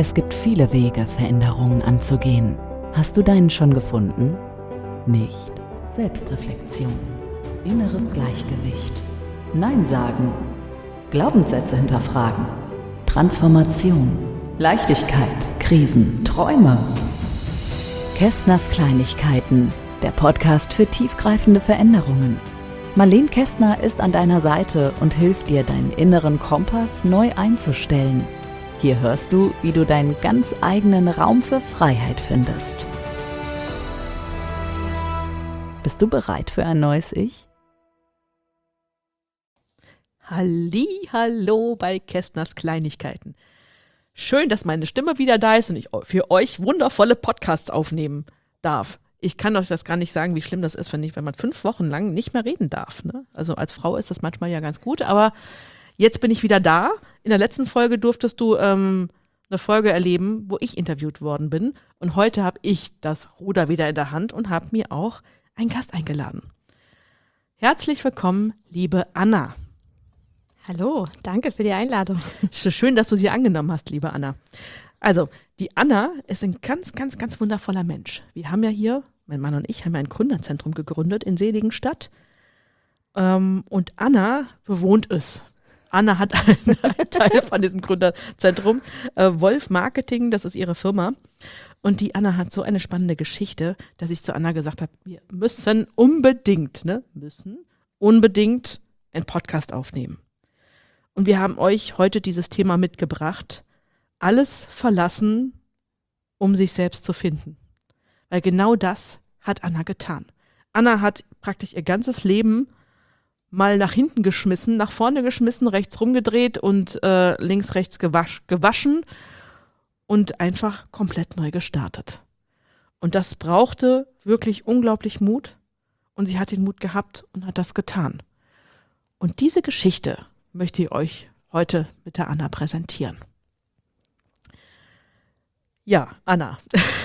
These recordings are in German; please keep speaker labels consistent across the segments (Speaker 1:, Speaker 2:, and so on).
Speaker 1: Es gibt viele Wege, Veränderungen anzugehen. Hast du deinen schon gefunden? Nicht. Selbstreflexion, innere Gleichgewicht, Nein sagen, Glaubenssätze hinterfragen, Transformation, Leichtigkeit, Krisen, Träume. Kästners Kleinigkeiten, der Podcast für tiefgreifende Veränderungen. Marlene Kästner ist an deiner Seite und hilft dir, deinen inneren Kompass neu einzustellen. Hier hörst du, wie du deinen ganz eigenen Raum für Freiheit findest. Bist du bereit für ein neues Ich?
Speaker 2: Hallo bei Kästners Kleinigkeiten. Schön, dass meine Stimme wieder da ist und ich für euch wundervolle Podcasts aufnehmen darf. Ich kann euch das gar nicht sagen, wie schlimm das ist, wenn man 5 Wochen lang nicht mehr reden darf. Ne? Also als Frau ist das manchmal ja ganz gut, aber jetzt bin ich wieder da. In der letzten Folge durftest du eine Folge erleben, wo ich interviewt worden bin. Und heute habe ich das Ruder wieder in der Hand und habe mir auch einen Gast eingeladen. Herzlich willkommen, liebe Anna.
Speaker 3: Hallo, danke für die Einladung.
Speaker 2: Schön, dass du sie angenommen hast, liebe Anna. Also, die Anna ist ein ganz, ganz, ganz wundervoller Mensch. Wir haben ja hier, mein Mann und ich, haben ja ein Gründerzentrum gegründet in Seligenstadt. Und Anna bewohnt es. Anna hat einen Teil von diesem Gründerzentrum. Wolf Marketing, das ist ihre Firma. Und die Anna hat so eine spannende Geschichte, dass ich zu Anna gesagt habe, wir müssen unbedingt einen Podcast aufnehmen. Und wir haben euch heute dieses Thema mitgebracht. Alles verlassen, um sich selbst zu finden. Weil genau das hat Anna getan. Anna hat praktisch ihr ganzes Leben mal nach hinten geschmissen, nach vorne geschmissen, rechts rumgedreht und links, rechts gewaschen und einfach komplett neu gestartet. Und das brauchte wirklich unglaublich Mut und sie hat den Mut gehabt und hat das getan. Und diese Geschichte möchte ich euch heute mit der Anna präsentieren. Ja, Anna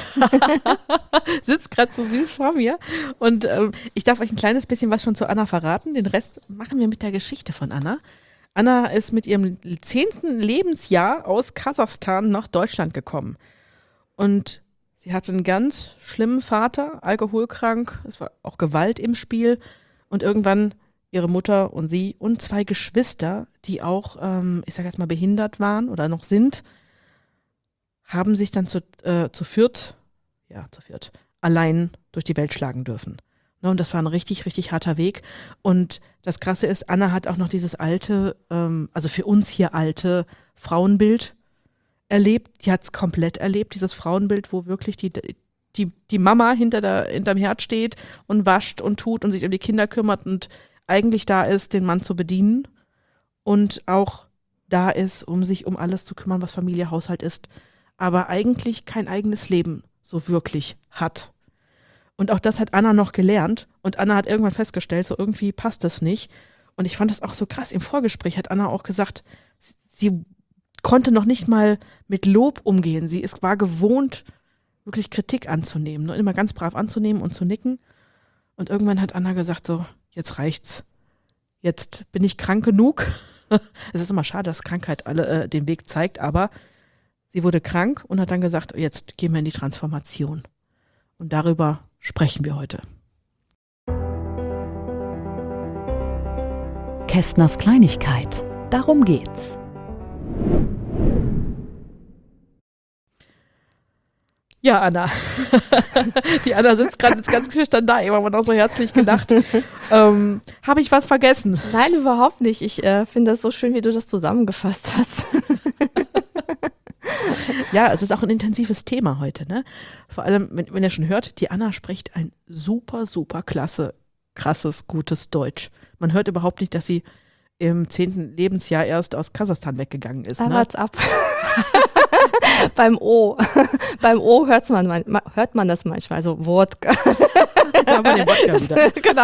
Speaker 2: sitzt gerade so süß vor mir und ich darf euch ein kleines bisschen was schon zu Anna verraten. Den Rest machen wir mit der Geschichte von Anna. Anna ist mit ihrem 10. Lebensjahr aus Kasachstan nach Deutschland gekommen. Und sie hatte einen ganz schlimmen Vater, alkoholkrank, es war auch Gewalt im Spiel und irgendwann ihre Mutter und sie und 2 Geschwister, die auch, ich sage jetzt mal, behindert waren oder noch sind, haben sich dann zu viert allein durch die Welt schlagen dürfen. Ne, und das war ein richtig, richtig harter Weg. Und das Krasse ist, Anna hat auch noch dieses alte, also für uns hier alte Frauenbild erlebt. Die hat es komplett erlebt, dieses Frauenbild, wo wirklich die Mama hinterm Herd steht und wascht und tut und sich um die Kinder kümmert und eigentlich da ist, den Mann zu bedienen und auch da ist, um sich um alles zu kümmern, was Familie, Haushalt ist, aber eigentlich kein eigenes Leben so wirklich hat. Und auch das hat Anna noch gelernt und Anna hat irgendwann festgestellt, so irgendwie passt das nicht. Und ich fand das auch so krass. Im Vorgespräch hat Anna auch gesagt, sie konnte noch nicht mal mit Lob umgehen. Sie war gewohnt, wirklich Kritik anzunehmen, ne? Immer ganz brav anzunehmen und zu nicken. Und irgendwann hat Anna gesagt so, jetzt reicht's. Jetzt bin ich krank genug. Es ist immer schade, dass Krankheit alle den Weg zeigt, aber sie wurde krank und hat dann gesagt, jetzt gehen wir in die Transformation. Und darüber sprechen wir heute.
Speaker 1: Kästners Kleinigkeit. Darum geht's.
Speaker 2: Ja, Anna. Die Anna sitzt gerade ganz schüchtern da, immer man auch so herzlich gedacht. Habe ich was vergessen?
Speaker 3: Nein, überhaupt nicht. Ich finde das so schön, wie du das zusammengefasst hast.
Speaker 2: Ja, es ist auch ein intensives Thema heute, ne? Vor allem, wenn ihr schon hört, die Anna spricht ein super, super krasses, gutes Deutsch. Man hört überhaupt nicht, dass sie im 10. Lebensjahr erst aus Kasachstan weggegangen ist.
Speaker 3: Da wart's ab. Beim O hört man das manchmal, also Wodka.
Speaker 2: Da haben wir den Wodka wieder.
Speaker 3: Genau.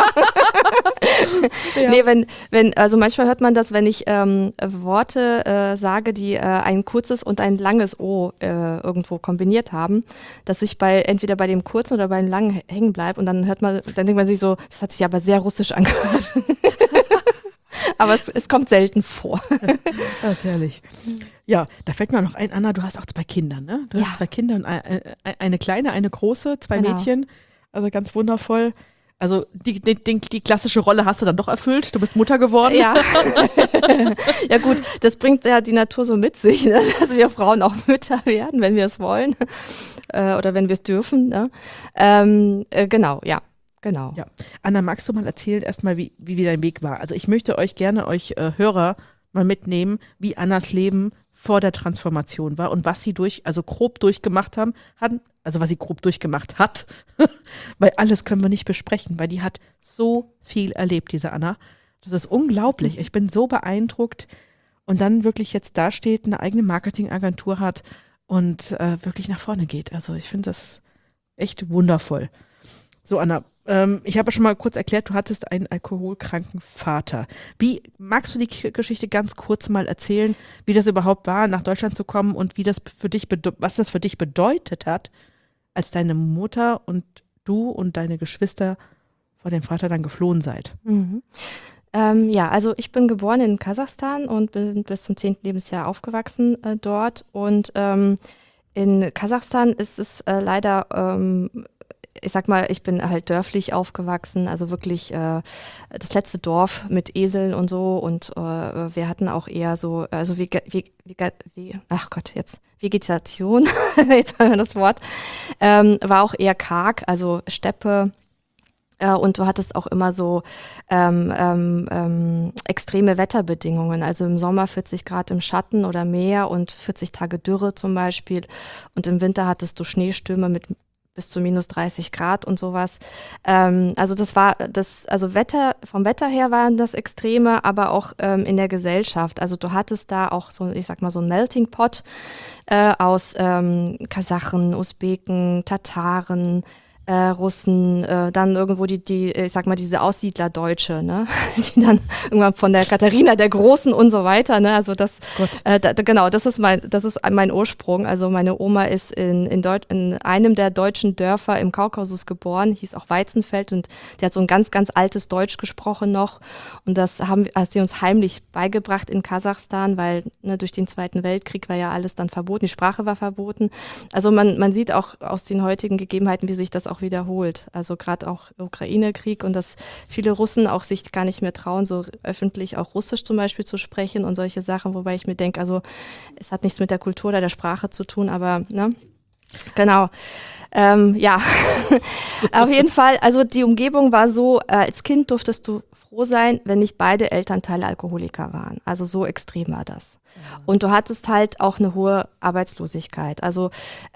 Speaker 2: Ja.
Speaker 3: Nee, also manchmal hört man das, wenn ich Worte sage, die ein kurzes und ein langes O irgendwo kombiniert haben, dass ich entweder bei dem kurzen oder bei dem langen hängen bleibe und dann denkt man sich so, das hat sich aber sehr russisch angehört. Aber es kommt selten vor.
Speaker 2: Das ist herrlich. Ja, da fällt mir noch ein, Anna, du hast auch 2 Kinder, ne? Du hast 2 Kinder, und eine kleine, eine große, 2
Speaker 3: Genau.
Speaker 2: Mädchen. Also ganz wundervoll. Also die klassische Rolle hast du dann doch erfüllt. Du bist Mutter geworden.
Speaker 3: Ja. Ja gut, das bringt ja die Natur so mit sich, ne? Dass wir Frauen auch Mütter werden, wenn wir es wollen oder wenn wir es dürfen. Ne? Genau, ja. Genau.
Speaker 2: Ja. Anna, magst du mal erzählen erstmal, wie dein Weg war? Also ich möchte euch Hörer mal mitnehmen, wie Annas Leben vor der Transformation war und was sie grob durchgemacht was sie grob durchgemacht hat, weil alles können wir nicht besprechen, weil die hat so viel erlebt, diese Anna. Das ist unglaublich. Ich bin so beeindruckt und dann wirklich jetzt da steht, eine eigene Marketingagentur hat und wirklich nach vorne geht. Also ich finde das echt wundervoll. So, Anna, ich habe ja schon mal kurz erklärt, du hattest einen alkoholkranken Vater. Magst du die Geschichte ganz kurz mal erzählen, wie das überhaupt war, nach Deutschland zu kommen und was das für dich bedeutet hat, als deine Mutter und du und deine Geschwister vor dem Vater dann geflohen seid?
Speaker 3: Mhm. Ja, also ich bin geboren in Kasachstan und bin bis zum 10. Lebensjahr aufgewachsen dort. Und in Kasachstan ist es leider ich sag mal, ich bin halt dörflich aufgewachsen, also wirklich das letzte Dorf mit Eseln und so und wir hatten auch eher so, also Vegetation, jetzt haben wir das Wort, war auch eher karg, also Steppe. Und du hattest auch immer so extreme Wetterbedingungen, also im Sommer 40 Grad im Schatten oder mehr und 40 Tage Dürre zum Beispiel und im Winter hattest du Schneestürme mit bis zu minus 30 Grad und sowas. Also vom Wetter her waren das Extreme, aber auch in der Gesellschaft. Also du hattest da auch so, ich sag mal, so ein Melting Pot aus Kasachen, Usbeken, Tataren, Russen, dann irgendwo ich sag mal, diese Aussiedlerdeutsche, ne, die dann irgendwann von der Katharina der Großen und so weiter, ne, also das, genau, das ist mein Ursprung. Also meine Oma ist in einem der deutschen Dörfer im Kaukasus geboren, hieß auch Weizenfeld und die hat so ein ganz, ganz altes Deutsch gesprochen noch und das hat sie uns heimlich beigebracht in Kasachstan, weil durch den Zweiten Weltkrieg war ja alles dann verboten, die Sprache war verboten. Also man sieht auch aus den heutigen Gegebenheiten, wie sich das auch wiederholt. Also gerade auch Ukraine-Krieg und dass viele Russen auch sich gar nicht mehr trauen, so öffentlich auch Russisch zum Beispiel zu sprechen und solche Sachen, wobei ich mir denke, also es hat nichts mit der Kultur oder der Sprache zu tun, aber ne? Genau. Ja, auf jeden Fall, also die Umgebung war so, als Kind durftest du froh sein, wenn nicht beide Elternteile Alkoholiker waren. Also so extrem war das. Ja. Und du hattest halt auch eine hohe Arbeitslosigkeit. Also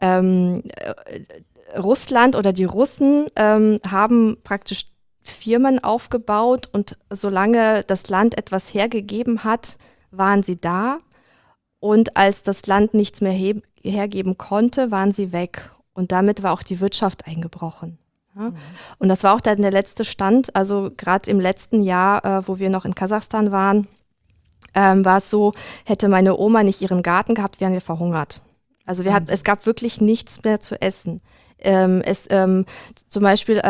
Speaker 3: Russland oder die Russen haben praktisch Firmen aufgebaut und solange das Land etwas hergegeben hat, waren sie da. Und als das Land nichts mehr hergeben konnte, waren sie weg. Und damit war auch die Wirtschaft eingebrochen. Ja? Und das war auch dann der letzte Stand. Also gerade im letzten Jahr, wo wir noch in Kasachstan waren, war es so, hätte meine Oma nicht ihren Garten gehabt, wären wir verhungert. Also es gab wirklich nichts mehr zu essen. Zum Beispiel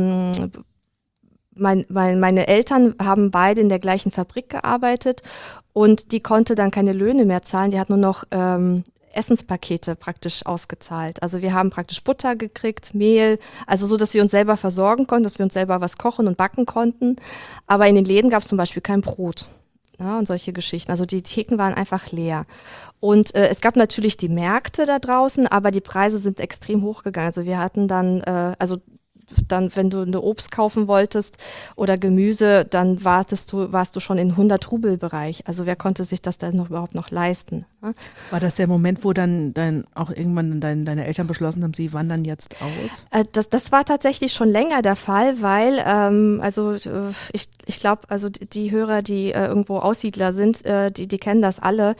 Speaker 3: meine Eltern haben beide in der gleichen Fabrik gearbeitet und die konnte dann keine Löhne mehr zahlen, die hat nur noch Essenspakete praktisch ausgezahlt. Also wir haben praktisch Butter gekriegt, Mehl, also so, dass wir uns selber versorgen konnten, dass wir uns selber was kochen und backen konnten. Aber in den Läden gab es zum Beispiel kein Brot. Ja, und solche Geschichten. Also die Theken waren einfach leer. Und es gab natürlich die Märkte da draußen, aber die Preise sind extrem hochgegangen. Also wir hatten dann, wenn du eine Obst kaufen wolltest oder Gemüse, dann warst du schon in 100-Rubel-Bereich. Also wer konnte sich das dann überhaupt noch leisten? Ja?
Speaker 2: War das der Moment, wo dann auch irgendwann deine Eltern beschlossen haben, sie wandern jetzt aus?
Speaker 3: Das war tatsächlich schon länger der Fall, weil ich glaube, also die Hörer, die irgendwo Aussiedler sind, die kennen das alle.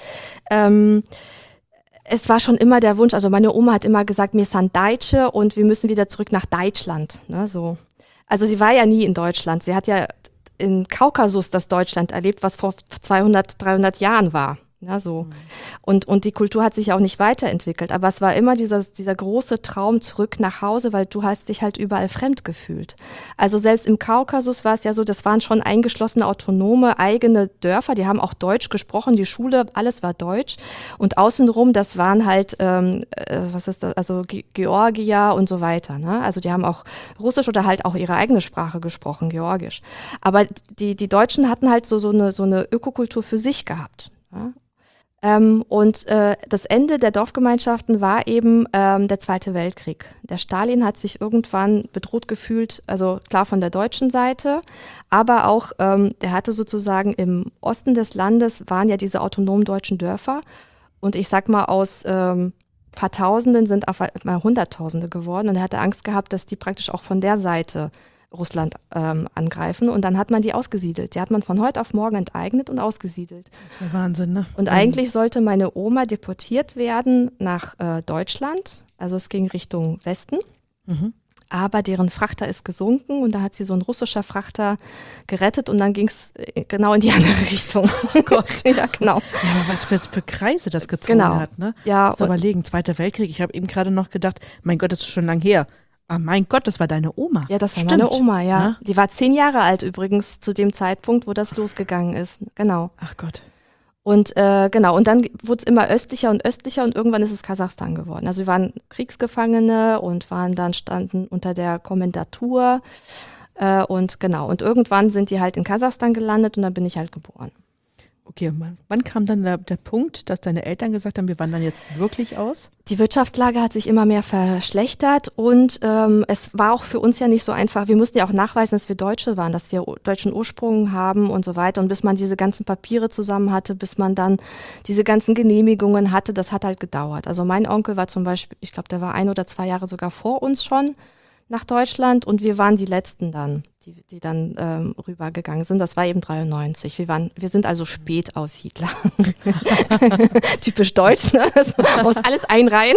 Speaker 3: Es war schon immer der Wunsch, also meine Oma hat immer gesagt, wir sind Deutsche und wir müssen wieder zurück nach Deutschland. Ne, so. Also sie war ja nie in Deutschland. Sie hat ja in Kaukasus das Deutschland erlebt, was vor 200, 300 Jahren war. Ja, so. Und die Kultur hat sich auch nicht weiterentwickelt. Aber es war immer dieser große Traum zurück nach Hause, weil du hast dich halt überall fremd gefühlt. Also selbst im Kaukasus war es ja so, das waren schon eingeschlossene, autonome, eigene Dörfer. Die haben auch Deutsch gesprochen, die Schule, alles war Deutsch. Und außenrum, das waren halt, also Georgier und so weiter. Ne? Also die haben auch Russisch oder halt auch ihre eigene Sprache gesprochen, Georgisch. Aber die Deutschen hatten halt so eine Ökokultur für sich gehabt. Ja? Und das Ende der Dorfgemeinschaften war eben der Zweite Weltkrieg. Der Stalin hat sich irgendwann bedroht gefühlt, also klar von der deutschen Seite, aber auch, der hatte sozusagen im Osten des Landes waren ja diese autonomen deutschen Dörfer und ich sag mal aus paar Tausenden sind auf einmal Hunderttausende geworden und er hatte Angst gehabt, dass die praktisch auch von der Seite Russland angreifen und dann hat man die ausgesiedelt. Die hat man von heute auf morgen enteignet und ausgesiedelt.
Speaker 2: Das ist Wahnsinn, ne?
Speaker 3: Und eigentlich sollte meine Oma deportiert werden nach Deutschland, also es ging Richtung Westen, aber deren Frachter ist gesunken und da hat sie so ein russischer Frachter gerettet und dann ging es genau in die andere Richtung.
Speaker 2: Oh Gott.
Speaker 3: Ja, genau.
Speaker 2: Ja, aber was für Kreise das gezogen hat, ne?
Speaker 3: Ja,
Speaker 2: also überlegen, Zweiter Weltkrieg, ich habe eben gerade noch gedacht, mein Gott, das ist schon lang her. Ah, mein Gott, das war deine Oma.
Speaker 3: Ja, das war
Speaker 2: Stimmt.
Speaker 3: meine Oma, ja.
Speaker 2: Ja.
Speaker 3: Die war 10 Jahre alt übrigens zu dem Zeitpunkt, wo das losgegangen ist. Genau.
Speaker 2: Ach Gott.
Speaker 3: Und genau, und dann wurde es immer östlicher und irgendwann ist es Kasachstan geworden. Also wir waren Kriegsgefangene und standen unter der Kommandatur und genau. Und irgendwann sind die halt in Kasachstan gelandet und dann bin ich halt geboren.
Speaker 2: Okay, wann kam dann der Punkt, dass deine Eltern gesagt haben, wir wandern jetzt wirklich aus?
Speaker 3: Die Wirtschaftslage hat sich immer mehr verschlechtert und es war auch für uns ja nicht so einfach. Wir mussten ja auch nachweisen, dass wir Deutsche waren, dass wir deutschen Ursprung haben und so weiter. Und bis man diese ganzen Papiere zusammen hatte, bis man dann diese ganzen Genehmigungen hatte, das hat halt gedauert. Also mein Onkel war zum Beispiel, ich glaube, der war 1 oder 2 Jahre sogar vor uns schon nach Deutschland und wir waren die Letzten dann, die dann rübergegangen sind. Das war eben 93. Wir sind also Spätaussiedler. Typisch deutsch, ne? Man muss alles einreihen.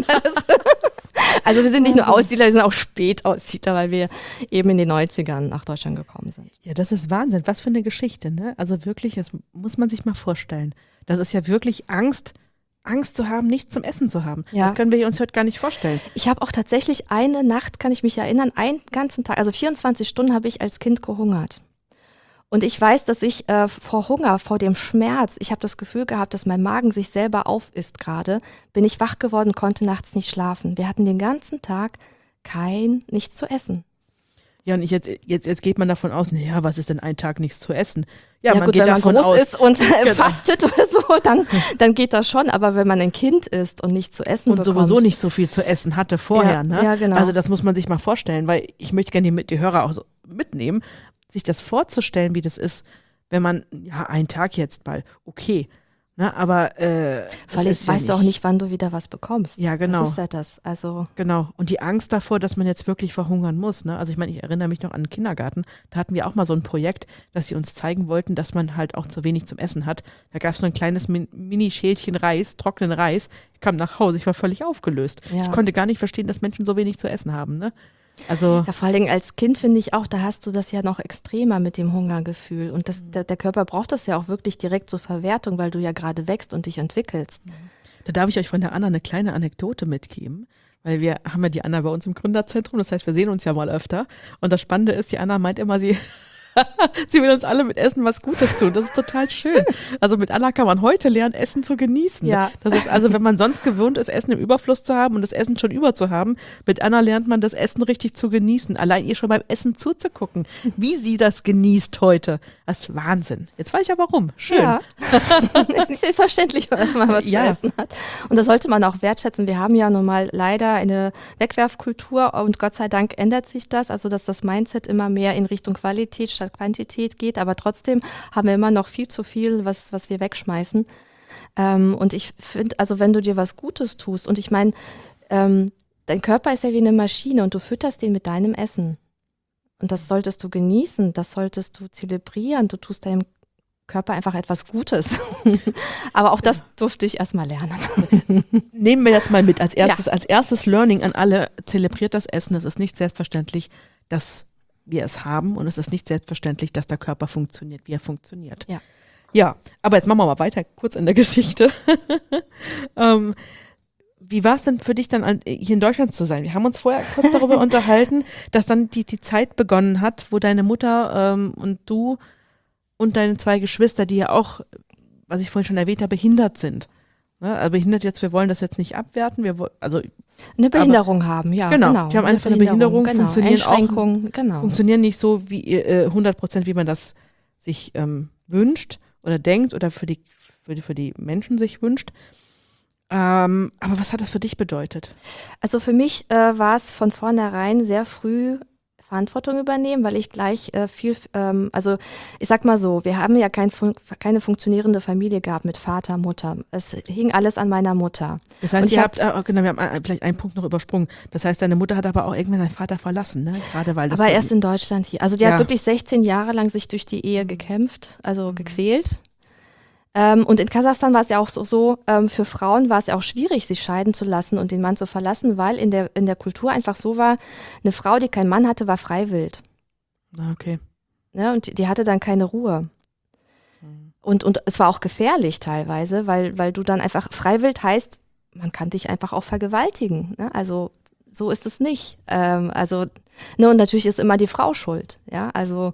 Speaker 3: Also wir sind nicht nur Aussiedler, wir sind auch Spätaussiedler, weil wir eben in den 90ern nach Deutschland gekommen sind.
Speaker 2: Ja, das ist Wahnsinn. Was für eine Geschichte, ne? Also wirklich, das muss man sich mal vorstellen. Das ist ja wirklich Angst zu haben, nichts zum Essen zu haben.
Speaker 3: Ja.
Speaker 2: Das können wir uns heute gar nicht vorstellen.
Speaker 3: Ich habe auch tatsächlich eine Nacht, kann ich mich erinnern, einen ganzen Tag, also 24 Stunden habe ich als Kind gehungert. Und ich weiß, dass ich vor Hunger, vor dem Schmerz, ich habe das Gefühl gehabt, dass mein Magen sich selber aufisst gerade, bin ich wach geworden, konnte nachts nicht schlafen. Wir hatten den ganzen Tag nichts zu essen.
Speaker 2: Ja, und jetzt geht man davon aus, naja, was ist denn ein Tag nichts zu essen? Ja,
Speaker 3: Ja
Speaker 2: man
Speaker 3: gut,
Speaker 2: geht
Speaker 3: wenn man
Speaker 2: davon
Speaker 3: groß
Speaker 2: aus,
Speaker 3: ist und
Speaker 2: Genau.
Speaker 3: fastet oder so, dann geht das schon. Aber wenn man ein Kind ist und nichts zu essen
Speaker 2: und
Speaker 3: bekommt.
Speaker 2: sowieso nicht so viel zu essen hatte vorher,
Speaker 3: Ja,
Speaker 2: ne?
Speaker 3: ja, genau.
Speaker 2: Also das muss man sich mal vorstellen, weil ich möchte gerne die Hörer auch so mitnehmen, sich das vorzustellen, wie das ist, wenn man, ja, einen Tag jetzt mal, okay, ne, aber
Speaker 3: Vor allem weißt du auch nicht, wann du wieder was bekommst.
Speaker 2: Ja, genau.
Speaker 3: Das ist ja das. Also
Speaker 2: Genau. Und die Angst davor, dass man jetzt wirklich verhungern muss. Ne? Also ich meine, ich erinnere mich noch an den Kindergarten. Da hatten wir auch mal so ein Projekt, dass sie uns zeigen wollten, dass man halt auch zu wenig zum Essen hat. Da gab es so ein kleines Mini-Schälchen Reis, trockenen Reis. Ich kam nach Hause, ich war völlig aufgelöst.
Speaker 3: Ja.
Speaker 2: Ich konnte gar nicht verstehen, dass Menschen so wenig zu essen haben. Ne? Also
Speaker 3: ja, vor allen Dingen als Kind finde ich auch, da hast du das ja noch extremer mit dem Hungergefühl. Und der Körper braucht das ja auch wirklich direkt zur Verwertung, weil du ja gerade wächst und dich entwickelst.
Speaker 2: da darf ich euch von der Anna eine kleine Anekdote mitgeben. Weil wir haben ja die Anna bei uns im Gründerzentrum, das heißt, wir sehen uns ja mal öfter. Und das Spannende ist, die Anna meint immer, sie will uns alle mit Essen was Gutes tun. Das ist total schön. Also mit Anna kann man heute lernen, Essen zu genießen.
Speaker 3: Ja.
Speaker 2: Das ist also, wenn man sonst gewöhnt ist, Essen im Überfluss zu haben und das Essen schon über zu haben, mit Anna lernt man das Essen richtig zu genießen. Allein ihr schon beim Essen zuzugucken, wie sie das genießt heute. Das ist Wahnsinn. Jetzt weiß ich ja warum. Schön.
Speaker 3: Ja, ist nicht selbstverständlich, dass man was
Speaker 2: Ja.
Speaker 3: zu essen hat. Und das sollte man auch wertschätzen. Wir haben ja nun mal leider eine Wegwerfkultur und Gott sei Dank ändert sich das, also dass das Mindset immer mehr in Richtung Qualität statt Quantität geht, aber trotzdem haben wir immer noch viel zu viel, was wir wegschmeißen. Und ich finde, also wenn du dir was Gutes tust und ich meine, dein Körper ist ja wie eine Maschine und du fütterst den mit deinem Essen. Und das solltest du genießen, das solltest du zelebrieren, du tust deinem Körper einfach etwas Gutes. Aber auch das durfte ich erstmal lernen.
Speaker 2: Nehmen wir jetzt mal mit als erstes Learning an alle, zelebriert das Essen. Es ist nicht selbstverständlich, dass wir es haben und es ist nicht selbstverständlich, dass der Körper funktioniert, wie er funktioniert.
Speaker 3: Ja.
Speaker 2: Ja, aber jetzt machen wir mal weiter, kurz in der Geschichte. Wie war es denn für dich dann hier in Deutschland zu sein? Wir haben uns vorher kurz darüber unterhalten, dass dann die Zeit begonnen hat, wo deine Mutter und du und deine 2 Geschwister, die ja auch, was ich vorhin schon erwähnt habe, behindert sind. Ne? Also behindert jetzt, wir wollen das jetzt nicht abwerten,
Speaker 3: eine Behinderung haben, ja.
Speaker 2: Genau, die haben einfach eine Behinderung,
Speaker 3: genau.
Speaker 2: funktionieren
Speaker 3: genau.
Speaker 2: funktionieren nicht so wie 100%, wie man das sich wünscht oder denkt oder für die Menschen sich wünscht. Aber was hat das für dich bedeutet?
Speaker 3: Also für mich war es von vornherein sehr früh Verantwortung übernehmen, weil ich gleich also ich sag mal so, wir haben ja keine funktionierende Familie gehabt mit Vater, Mutter. Es hing alles an meiner Mutter.
Speaker 2: Das heißt, wir haben vielleicht einen Punkt noch übersprungen. Das heißt, deine Mutter hat aber auch irgendwann deinen Vater verlassen, ne? Gerade weil das
Speaker 3: aber erst in Deutschland hier. Also die hat wirklich 16 Jahre lang sich durch die Ehe gekämpft, also gequält. Und in Kasachstan war es ja auch so, für Frauen war es ja auch schwierig, sich scheiden zu lassen und den Mann zu verlassen, weil in der Kultur einfach so war, eine Frau, die keinen Mann hatte, war freiwillig.
Speaker 2: Okay.
Speaker 3: Ja, und die hatte dann keine Ruhe. Und es war auch gefährlich teilweise, weil du dann einfach, freiwillig heißt, man kann dich einfach auch vergewaltigen. Ne? Also so ist es nicht. Und natürlich ist immer die Frau schuld. Ja, also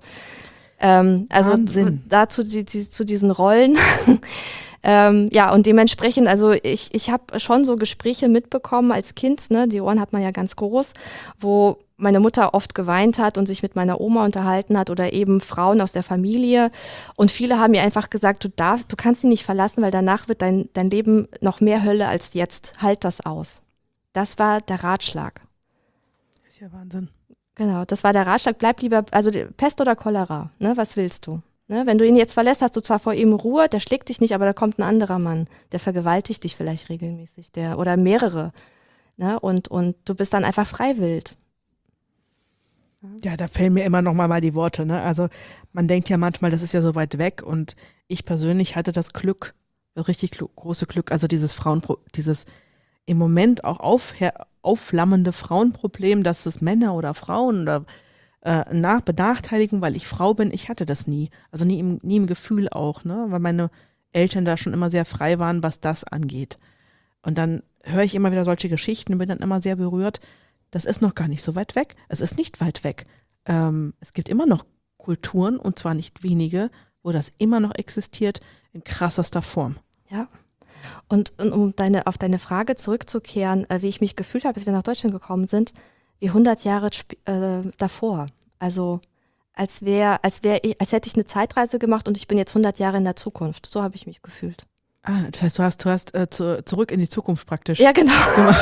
Speaker 3: dazu zu diesen Rollen. Und dementsprechend, also ich habe schon so Gespräche mitbekommen als Kind, ne, die Ohren hat man ja ganz groß, wo meine Mutter oft geweint hat und sich mit meiner Oma unterhalten hat oder eben Frauen aus der Familie. Und viele haben mir einfach gesagt, du kannst ihn nicht verlassen, weil danach wird dein Leben noch mehr Hölle als jetzt. Halt das aus. Das war der Ratschlag.
Speaker 2: Das ist ja Wahnsinn.
Speaker 3: Genau, das war der Ratschlag, bleib lieber, also Pest oder Cholera, ne, was willst du? Ne, wenn du ihn jetzt verlässt, hast du zwar vor ihm Ruhe, der schlägt dich nicht, aber da kommt ein anderer Mann, der vergewaltigt dich vielleicht regelmäßig, oder mehrere, ne, und du bist dann einfach freiwillig.
Speaker 2: Ja, da fällen mir immer noch mal die Worte, ne, also man denkt ja manchmal, das ist ja so weit weg und ich persönlich hatte das Glück, richtig große Glück, also dieses im Moment auch aufflammende Frauenproblem, dass es Männer oder Frauen oder benachteiligen, weil ich Frau bin, ich hatte das nie. Also nie im Gefühl auch, ne? Weil meine Eltern da schon immer sehr frei waren, was das angeht. Und dann höre ich immer wieder solche Geschichten und bin dann immer sehr berührt. Das ist noch gar nicht so weit weg. Es ist nicht weit weg. Es gibt immer noch Kulturen, und zwar nicht wenige, wo das immer noch existiert, in krassester Form.
Speaker 3: Ja. Und um auf deine Frage zurückzukehren, wie ich mich gefühlt habe, als wir nach Deutschland gekommen sind, wie 100 Jahre davor. Also als hätte ich eine Zeitreise gemacht und ich bin jetzt 100 Jahre in der Zukunft. So habe ich mich gefühlt.
Speaker 2: Ah, das heißt, du hast zurück in die Zukunft praktisch.
Speaker 3: Ja, genau.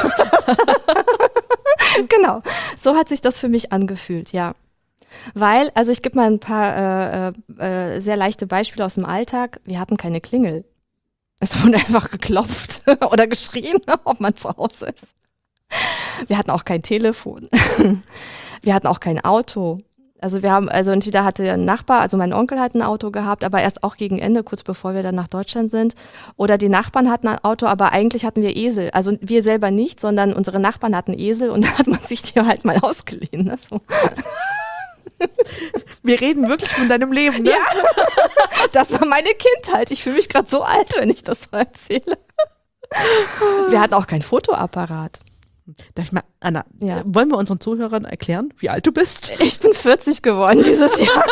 Speaker 3: Genau. So hat sich das für mich angefühlt, ja. Weil, also ich gebe mal ein paar sehr leichte Beispiele aus dem Alltag. Wir hatten keine Klingel. Es wurde einfach geklopft oder geschrien, ob man zu Hause ist. Wir hatten auch kein Telefon. Wir hatten auch kein Auto. Also entweder hatte ein Nachbar, also mein Onkel hat ein Auto gehabt, aber erst auch gegen Ende, kurz bevor wir dann nach Deutschland sind. Oder die Nachbarn hatten ein Auto, aber eigentlich hatten wir Esel. Also wir selber nicht, sondern unsere Nachbarn hatten Esel und dann hat man sich die halt mal ausgeliehen. Ne? So.
Speaker 2: Wir reden wirklich von deinem Leben, ne?
Speaker 3: Ja, das war meine Kindheit. Ich fühle mich gerade so alt, wenn ich das so erzähle. Wir hatten auch keinen Fotoapparat.
Speaker 2: Darf ich mal, Anna,
Speaker 3: Ja.
Speaker 2: wollen wir unseren Zuhörern erklären, wie alt du bist?
Speaker 3: Ich bin 40 geworden dieses Jahr.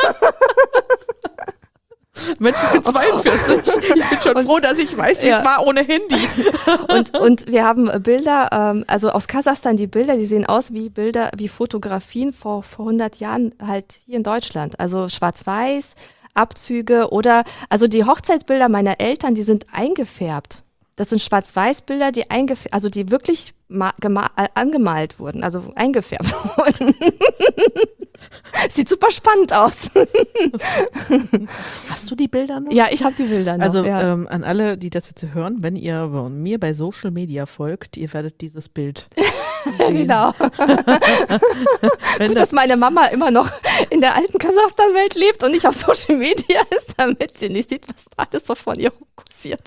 Speaker 2: Mensch, ich bin 42. Ich bin schon froh, dass ich weiß, wie es war ohne Handy.
Speaker 3: Und wir haben Bilder, also aus Kasachstan, die Bilder, die sehen aus wie Fotografien vor 100 Jahren halt hier in Deutschland. Also schwarz-weiß, Abzüge also die Hochzeitsbilder meiner Eltern, die sind eingefärbt. Das sind Schwarz-Weiß-Bilder, die wirklich angemalt wurden, also eingefärbt wurden. Sieht super spannend aus.
Speaker 2: Hast du die Bilder noch?
Speaker 3: Ja, ich habe die Bilder noch.
Speaker 2: Also
Speaker 3: ja.
Speaker 2: an alle, die das jetzt hören, wenn ihr mir bei Social Media folgt, ihr werdet dieses Bild sehen.
Speaker 3: Genau. Gut, dass meine Mama immer noch in der alten Kasachstan-Welt lebt und nicht auf Social Media ist, damit sie nicht sieht, was alles so von ihr kursiert.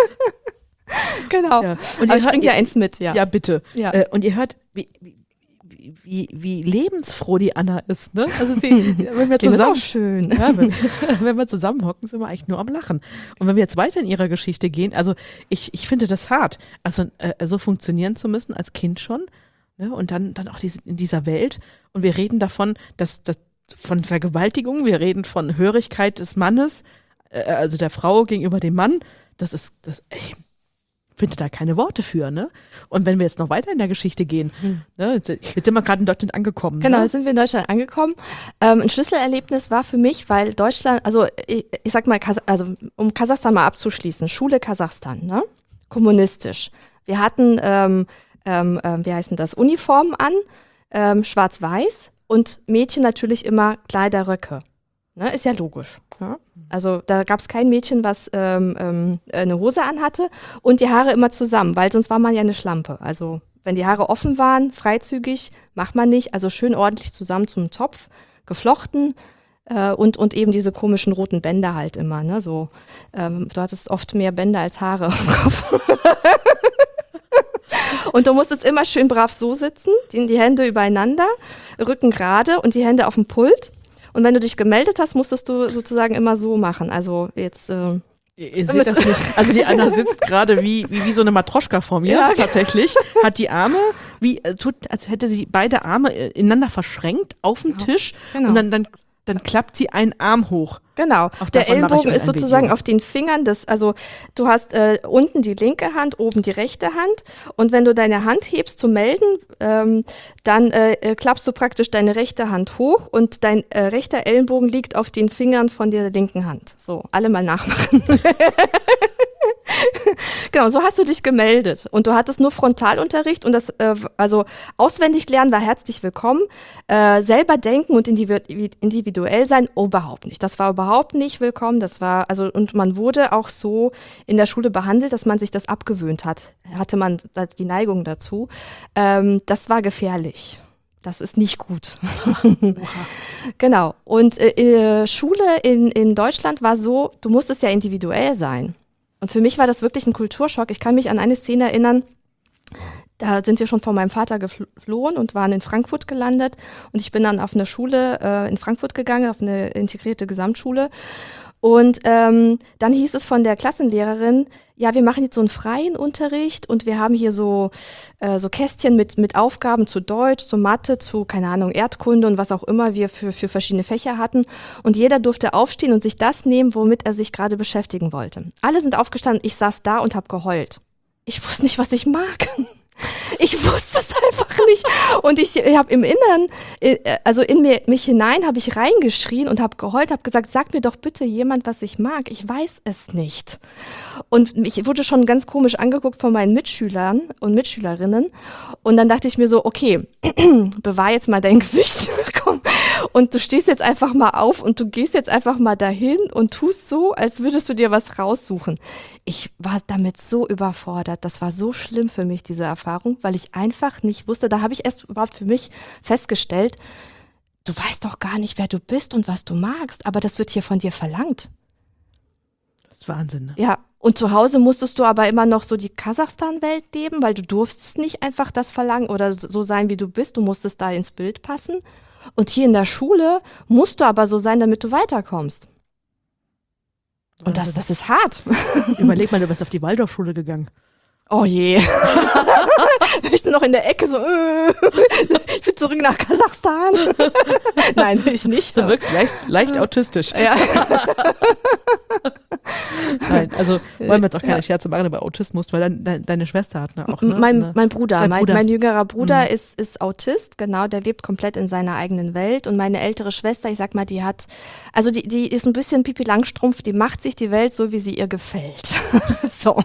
Speaker 3: Genau.
Speaker 2: Ja.
Speaker 3: Und ich bringe ja eins mit, ja.
Speaker 2: Ja, bitte.
Speaker 3: Ja.
Speaker 2: Und ihr hört, wie wie lebensfroh die Anna ist. Ne? Also wenn wir
Speaker 3: Das ist
Speaker 2: zusammen
Speaker 3: auch schön.
Speaker 2: Ja, wenn wir zusammenhocken, sind wir eigentlich nur am Lachen. Und wenn wir jetzt weiter in ihrer Geschichte gehen, also ich finde das hart, also so funktionieren zu müssen als Kind schon, ne? Und dann auch in dieser Welt. Und wir reden davon, dass von Vergewaltigung, wir reden von Hörigkeit des Mannes, also der Frau gegenüber dem Mann. Ich finde da keine Worte für, ne? Und wenn wir jetzt noch weiter in der Geschichte gehen, ne, jetzt sind wir gerade in Deutschland angekommen.
Speaker 3: Genau,
Speaker 2: ne?
Speaker 3: jetzt sind wir in Deutschland angekommen. Ein Schlüsselerlebnis war für mich, weil Deutschland, also ich sag mal, also um Kasachstan mal abzuschließen, Schule Kasachstan, ne? Kommunistisch. Wir hatten, wie heißen das, Uniformen an, schwarz-weiß und Mädchen natürlich immer Kleiderröcke. Ne? Ist ja logisch. Ne? Also da gab es kein Mädchen, was eine Hose anhatte und die Haare immer zusammen, weil sonst war man ja eine Schlampe. Also wenn die Haare offen waren, freizügig, macht man nicht. Also schön ordentlich zusammen zum Zopf, geflochten und eben diese komischen roten Bänder halt immer. Ne? So, du hattest oft mehr Bänder als Haare auf dem Kopf. Und du musstest immer schön brav so sitzen, die Hände übereinander, Rücken gerade und die Hände auf dem Pult. Und wenn du dich gemeldet hast, musstest du sozusagen immer so machen. Also jetzt.
Speaker 2: Ihr seht das nicht. Also die Anna sitzt gerade wie so eine Matroschka vor mir, ja, tatsächlich. Hat die Arme, als hätte sie beide Arme ineinander verschränkt auf dem Tisch. Genau. Und dann klappt sie einen Arm hoch.
Speaker 3: Genau. Der Ellenbogen ist sozusagen auf den Fingern also du hast unten die linke Hand, oben die rechte Hand und wenn du deine Hand hebst zum Melden, dann klappst du praktisch deine rechte Hand hoch und dein rechter Ellenbogen liegt auf den Fingern von der linken Hand. So, alle mal nachmachen. Genau, so hast du dich gemeldet und du hattest nur Frontalunterricht und das, also auswendig lernen war herzlich willkommen, selber denken und individuell sein, überhaupt nicht. Das war überhaupt nicht willkommen, und man wurde auch so in der Schule behandelt, dass man sich das abgewöhnt hat, hatte man die Neigung dazu. Das war gefährlich. Das ist nicht gut. Genau. Und Schule in Deutschland war so, du musstest ja individuell sein. Und für mich war das wirklich ein Kulturschock. Ich kann mich an eine Szene erinnern, da sind wir schon von meinem Vater geflohen und waren in Frankfurt gelandet. Und ich bin dann auf eine Schule in Frankfurt gegangen, auf eine integrierte Gesamtschule. Und dann hieß es von der Klassenlehrerin, ja, wir machen jetzt so einen freien Unterricht und wir haben hier so Kästchen mit Aufgaben zu Deutsch, zu Mathe, zu, keine Ahnung, Erdkunde und was auch immer wir für verschiedene Fächer hatten. Und jeder durfte aufstehen und sich das nehmen, womit er sich gerade beschäftigen wollte. Alle sind aufgestanden, ich saß da und habe geheult. Ich wusste nicht, was ich mag. Ich wusste es einfach nicht. Und ich habe im Inneren, also in mich hinein, habe ich reingeschrien und habe geheult, habe gesagt, sag mir doch bitte jemand, was ich mag. Ich weiß es nicht. Und ich wurde schon ganz komisch angeguckt von meinen Mitschülern und Mitschülerinnen. Und dann dachte ich mir so, okay, bewahr jetzt mal dein Gesicht. Komm. Und du stehst jetzt einfach mal auf und du gehst jetzt einfach mal dahin und tust so, als würdest du dir was raussuchen. Ich war damit so überfordert. Das war so schlimm für mich, diese Erfahrung, weil ich einfach nicht wusste, da habe ich erst überhaupt für mich festgestellt, du weißt doch gar nicht, wer du bist und was du magst, aber das wird hier von dir verlangt.
Speaker 2: Das ist Wahnsinn, ne?
Speaker 3: Ja, und zu Hause musstest du aber immer noch so die Kasachstan-Welt leben, weil du durftest nicht einfach das verlangen oder so sein, wie du bist, du musstest da ins Bild passen. Und hier in der Schule musst du aber so sein, damit du weiterkommst. Und das ist hart.
Speaker 2: Überleg mal, du bist auf die Waldorfschule gegangen.
Speaker 3: Oh je. Ich bin noch in der Ecke so, ich will zurück nach Kasachstan. Nein, will ich nicht.
Speaker 2: Du wirkst leicht autistisch.
Speaker 3: Ja.
Speaker 2: Nein, also wollen wir jetzt auch keine Scherze machen über Autismus, weil deine Schwester hat auch, ne?
Speaker 3: Mein Bruder, mein jüngerer Bruder ist Autist, genau, der lebt komplett in seiner eigenen Welt und meine ältere Schwester, ich sag mal, die ist ein bisschen Pipi Langstrumpf, die macht sich die Welt so, wie sie ihr gefällt. So.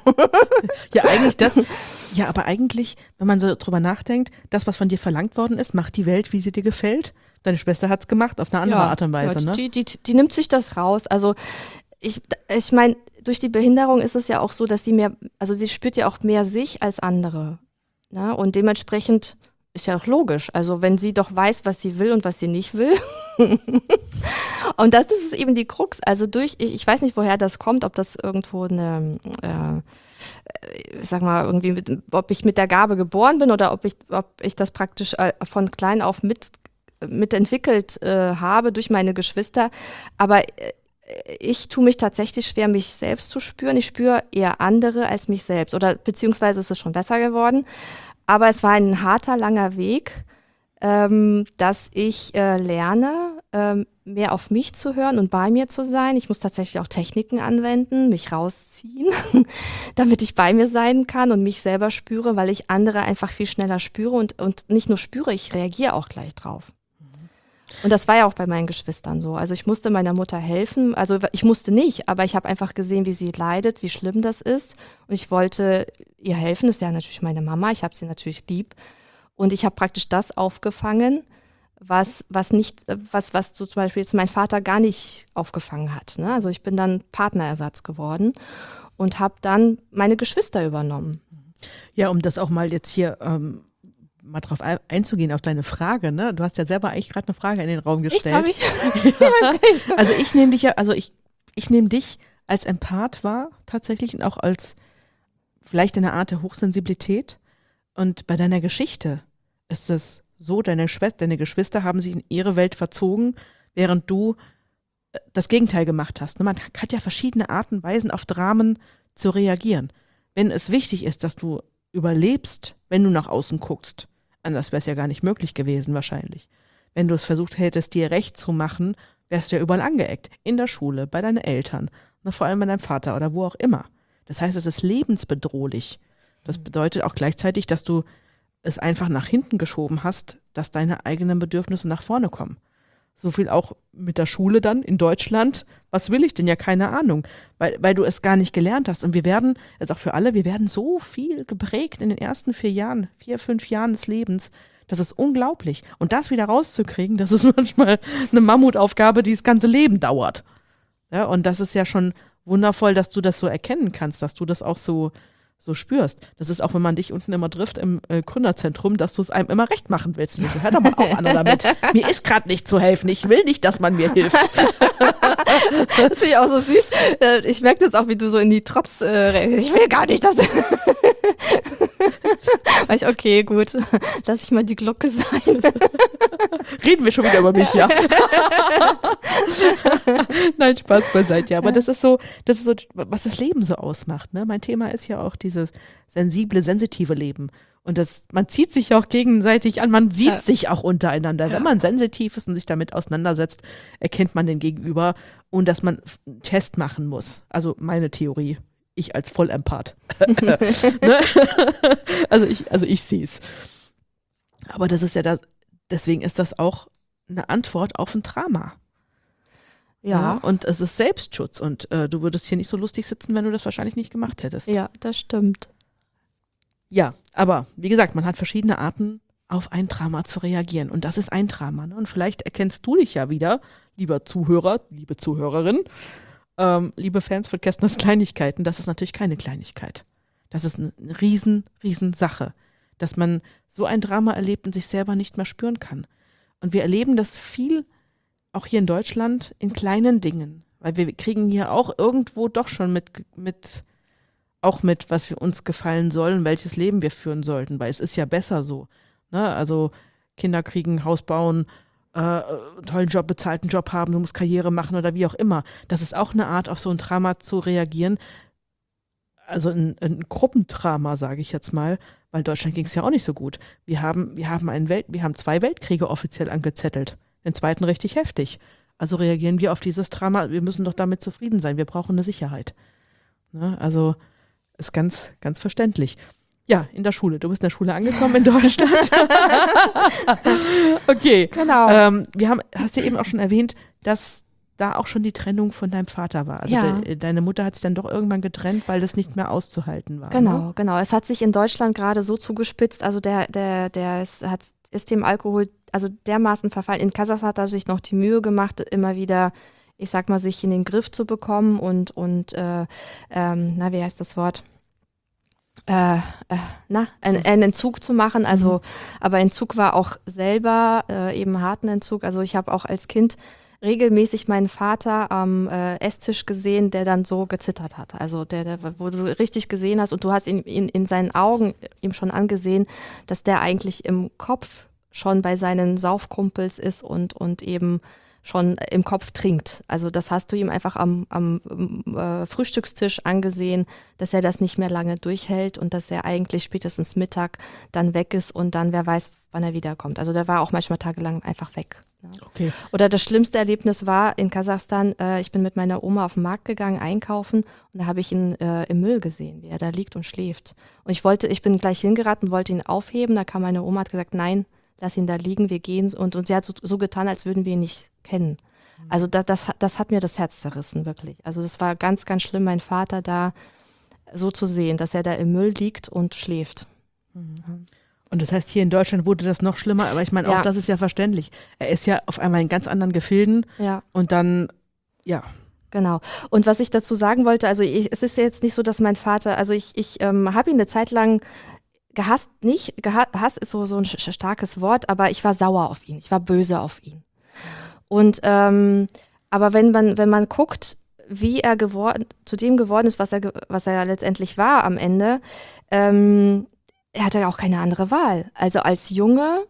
Speaker 2: Aber eigentlich, wenn man so drüber nachdenkt, das, was von dir verlangt worden ist, macht die Welt, wie sie dir gefällt. Deine Schwester hat es gemacht, auf eine andere Art und Weise, ne?
Speaker 3: Die nimmt sich das raus, also ich meine, durch die Behinderung ist es ja auch so, dass sie spürt ja auch mehr sich als andere. Ne? Und dementsprechend ist ja auch logisch. Also wenn sie doch weiß, was sie will und was sie nicht will. Und das ist eben die Krux. Also ich weiß nicht, woher das kommt, ob das irgendwo ich sag mal, irgendwie, ob ich mit der Gabe geboren bin oder ob ich das praktisch von klein auf mitentwickelt habe durch meine Geschwister. Aber ich tue mich tatsächlich schwer, mich selbst zu spüren. Ich spüre eher andere als mich selbst. Oder beziehungsweise ist es schon besser geworden. Aber es war ein harter, langer Weg, dass ich lerne, mehr auf mich zu hören und bei mir zu sein. Ich muss tatsächlich auch Techniken anwenden, mich rausziehen, damit ich bei mir sein kann und mich selber spüre, weil ich andere einfach viel schneller spüre und nicht nur spüre, ich reagiere auch gleich drauf. Und das war ja auch bei meinen Geschwistern so. Also ich musste meiner Mutter helfen. Also ich musste nicht, aber ich habe einfach gesehen, wie sie leidet, wie schlimm das ist. Und ich wollte ihr helfen. Das ist ja natürlich meine Mama. Ich habe sie natürlich lieb. Und ich habe praktisch das aufgefangen, was so zum Beispiel jetzt mein Vater gar nicht aufgefangen hat. Ne? Also ich bin dann Partnerersatz geworden und habe dann meine Geschwister übernommen.
Speaker 2: Ja, um das auch mal jetzt hier mal drauf einzugehen, auf deine Frage, ne? Du hast ja selber eigentlich gerade eine Frage in den Raum gestellt.
Speaker 3: Echt, habe ich?
Speaker 2: Also ich nehme dich ja, ich nehme dich als Empath wahr, tatsächlich, und auch als vielleicht eine Art der Hochsensibilität. Und bei deiner Geschichte ist es so, deine Geschwister haben sich in ihre Welt verzogen, während du das Gegenteil gemacht hast. Man hat ja verschiedene Arten und Weisen, auf Dramen zu reagieren. Wenn es wichtig ist, dass du überlebst, wenn du nach außen guckst, anders wäre es ja gar nicht möglich gewesen wahrscheinlich. Wenn du es versucht hättest, dir recht zu machen, wärst du ja überall angeeckt. In der Schule, bei deinen Eltern, vor allem bei deinem Vater oder wo auch immer. Das heißt, es ist lebensbedrohlich. Das bedeutet auch gleichzeitig, dass du es einfach nach hinten geschoben hast, dass deine eigenen Bedürfnisse nach vorne kommen. So viel auch mit der Schule dann in Deutschland. Was will ich denn? Ja, keine Ahnung. Weil du es gar nicht gelernt hast. Und wir werden, also auch für alle, wir werden so viel geprägt in den ersten 4, 5 Jahren des Lebens. Das ist unglaublich. Und das wieder rauszukriegen, das ist manchmal eine Mammutaufgabe, die das ganze Leben dauert. Ja, und das ist ja schon wundervoll, dass du das so erkennen kannst, dass du das auch so spürst. Das ist auch, wenn man dich unten immer trifft im Gründerzentrum, dass du es einem immer recht machen willst. Du hör doch mal auf, Anna, damit. Mir ist gerade nicht zu helfen. Ich will nicht, dass man mir hilft.
Speaker 3: Das finde ich auch so süß. Ich merke das auch, wie du so in die Trotz ich will gar nicht, dass Weil ich, okay, gut, lass ich mal die Glocke sein.
Speaker 2: Reden wir schon wieder über mich, ja. Nein, Spaß beiseite, ja. Aber das ist so, was das Leben so ausmacht. Ne? Mein Thema ist ja auch dieses sensible, sensitive Leben. Und man zieht sich auch gegenseitig an, man sieht sich auch untereinander. Wenn man sensitiv ist und sich damit auseinandersetzt, erkennt man den Gegenüber, und dass man einen Test machen muss. Also meine Theorie. Ich als Vollempath. Ne? Also ich sehe es. Aber das ist ja deswegen ist das auch eine Antwort auf ein Drama. Ja. Und es ist Selbstschutz, und du würdest hier nicht so lustig sitzen, wenn du das wahrscheinlich nicht gemacht hättest.
Speaker 3: Ja, das stimmt.
Speaker 2: Ja, aber wie gesagt, man hat verschiedene Arten, auf ein Drama zu reagieren, und das ist ein Drama. Ne? Und vielleicht erkennst du dich ja wieder, lieber Zuhörer, liebe Zuhörerin, liebe Fans von Kästners Kleinigkeiten, das ist natürlich keine Kleinigkeit. Das ist eine riesen Sache, dass man so ein Drama erlebt und sich selber nicht mehr spüren kann. Und wir erleben das viel, auch hier in Deutschland, in kleinen Dingen. Weil wir kriegen hier auch irgendwo doch schon mit, was wir uns gefallen sollen, welches Leben wir führen sollten. Weil es ist ja besser so. Ne? Also Kinder kriegen, Haus bauen, tollen Job, bezahlten Job haben, du musst Karriere machen oder wie auch immer. Das ist auch eine Art, auf so ein Drama zu reagieren. Also ein Gruppendrama, sage ich jetzt mal, weil Deutschland ging es ja auch nicht so gut. Wir haben 2 Weltkriege offiziell angezettelt. Den zweiten richtig heftig. Also reagieren wir auf dieses Drama. Wir müssen doch damit zufrieden sein. Wir brauchen eine Sicherheit. Ne? Also ist ganz, ganz verständlich. Ja, in der Schule. Du bist in der Schule angekommen in Deutschland. Okay.
Speaker 3: Genau.
Speaker 2: Hast ja eben auch schon erwähnt, dass da auch schon die Trennung von deinem Vater war. Also deine Mutter hat sich dann doch irgendwann getrennt, weil das nicht mehr auszuhalten war.
Speaker 3: Genau,
Speaker 2: ne?
Speaker 3: Genau. Es hat sich in Deutschland gerade so zugespitzt. Also der ist dem Alkohol also dermaßen verfallen. In Kasachstan hat er sich noch die Mühe gemacht, immer wieder, ich sag mal, sich in den Griff zu bekommen und wie heißt das Wort? Einen Entzug zu machen, also aber Entzug war auch selber eben harten Entzug, also ich habe auch als Kind regelmäßig meinen Vater am Esstisch gesehen, der dann so gezittert hat. Also wo du richtig gesehen hast und du hast ihn in seinen Augen ihm schon angesehen, dass der eigentlich im Kopf schon bei seinen Saufkumpels ist und eben schon im Kopf trinkt. Also das hast du ihm einfach am Frühstückstisch angesehen, dass er das nicht mehr lange durchhält und dass er eigentlich spätestens Mittag dann weg ist und dann wer weiß, wann er wiederkommt. Also der war auch manchmal tagelang einfach weg. Ja.
Speaker 2: Okay.
Speaker 3: Oder das schlimmste Erlebnis war in Kasachstan, ich bin mit meiner Oma auf den Markt gegangen, einkaufen und da habe ich ihn im Müll gesehen, wie er da liegt und schläft. Und ich bin gleich hingeraten, wollte ihn aufheben, da kam meine Oma, hat gesagt, nein, lass ihn da liegen, wir gehen. Und sie hat so getan, als würden wir ihn nicht kennen. Also das hat mir das Herz zerrissen, wirklich. Also das war ganz, ganz schlimm, meinen Vater da so zu sehen, dass er da im Müll liegt und schläft.
Speaker 2: Und das heißt, hier in Deutschland wurde das noch schlimmer, aber ich meine, auch das ist ja verständlich. Er ist ja auf einmal in ganz anderen Gefilden und dann, ja.
Speaker 3: Genau. Und was ich dazu sagen wollte, also es ist ja jetzt nicht so, dass mein Vater, also ich habe ihn eine Zeit lang gehasst, Hass ist so ein starkes Wort, aber ich war sauer auf ihn, ich war böse auf ihn. Und aber wenn man guckt, wie er zu dem geworden ist, was er letztendlich war am Ende, er hatte ja auch keine andere Wahl. Also als Junge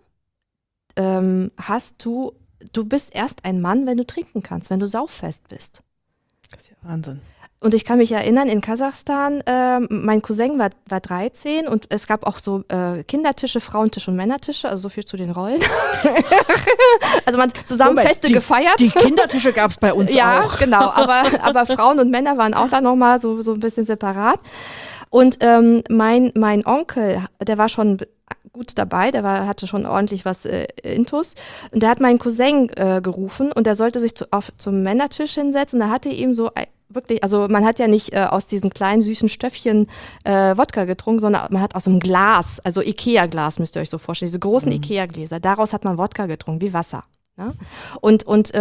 Speaker 3: du bist erst ein Mann, wenn du trinken kannst, wenn du sauffest bist.
Speaker 2: Das ist ja Wahnsinn.
Speaker 3: Und ich kann mich erinnern, in Kasachstan, mein Cousin war 13 und es gab auch so Kindertische, Frauentische und Männertische, also so viel zu den Rollen. Also man hat zusammen Feste gefeiert.
Speaker 2: Die Kindertische gab es bei uns auch.
Speaker 3: Ja, genau, aber Frauen und Männer waren auch da nochmal so ein bisschen separat. Und mein Onkel, der war schon gut dabei, hatte schon ordentlich was intus. Und der hat meinen Cousin gerufen und der sollte sich zum Männertisch hinsetzen und da hatte ihm so wirklich, also man hat ja nicht aus diesen kleinen süßen Stöffchen Wodka getrunken, sondern man hat aus einem Glas, also Ikea-Glas müsst ihr euch so vorstellen, diese großen Ikea-Gläser, daraus hat man Wodka getrunken, wie Wasser. Ne? Und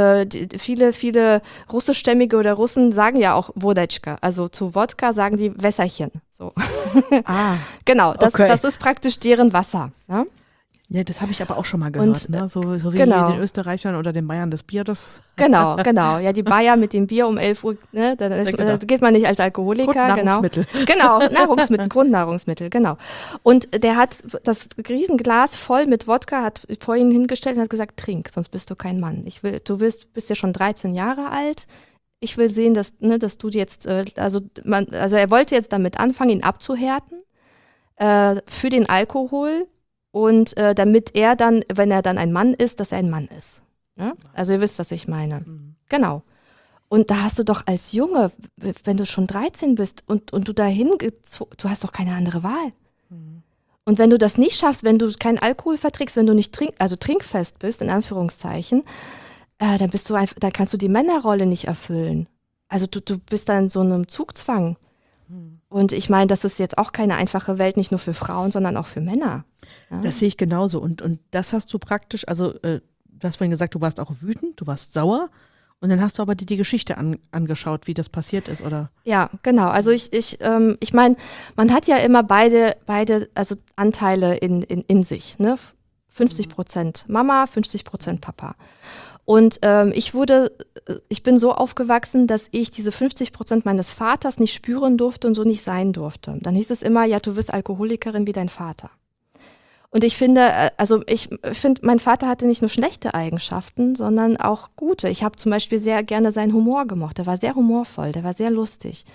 Speaker 3: viele russischstämmige oder Russen sagen ja auch Wodeczka, also zu Wodka sagen die Wässerchen. So. Genau, das ist praktisch deren Wasser. Ne?
Speaker 2: Ja, das habe ich aber auch schon mal gehört, ne? So wie
Speaker 3: genau.
Speaker 2: den Österreichern oder den Bayern das Bier, das...
Speaker 3: Genau. Ja, die Bayer mit dem Bier um 11 Uhr, ne? Da geht man nicht als Alkoholiker.
Speaker 2: Grundnahrungsmittel.
Speaker 3: Genau, Grundnahrungsmittel, genau. Und der hat das Riesenglas voll mit Wodka, hat vor ihn hingestellt und hat gesagt, trink, sonst bist du kein Mann. Bist ja schon 13 Jahre alt. Ich will sehen, dass du jetzt, also er wollte jetzt damit anfangen, ihn abzuhärten für den Alkohol. Und damit er dann, wenn er dann ein Mann ist, dass er ein Mann ist. Ne? Also ihr wisst, was ich meine. Genau. Und da hast du doch als Junge, wenn du schon 13 bist und du dahin, du hast doch keine andere Wahl. Und wenn du das nicht schaffst, wenn du keinen Alkohol verträgst, wenn du nicht trinkfest bist, in Anführungszeichen, dann dann kannst du die Männerrolle nicht erfüllen. Also du bist dann in so einem Zugzwang. Und ich meine, das ist jetzt auch keine einfache Welt, nicht nur für Frauen, sondern auch für Männer. Ja.
Speaker 2: Das sehe ich genauso. Und das hast du praktisch, also du hast vorhin gesagt, du warst auch wütend, du warst sauer und dann hast du aber die Geschichte angeschaut, wie das passiert ist, oder?
Speaker 3: Ja, genau. Also ich meine, man hat ja immer beide also Anteile in sich, ne? 50% Mama, 50% Papa. Und ich bin so aufgewachsen, dass ich diese 50% meines Vaters nicht spüren durfte und so nicht sein durfte. Dann hieß es immer, ja, du wirst Alkoholikerin wie dein Vater. Und ich finde, mein Vater hatte nicht nur schlechte Eigenschaften, sondern auch gute. Ich habe zum Beispiel sehr gerne seinen Humor gemocht. Der war sehr humorvoll, der war sehr lustig.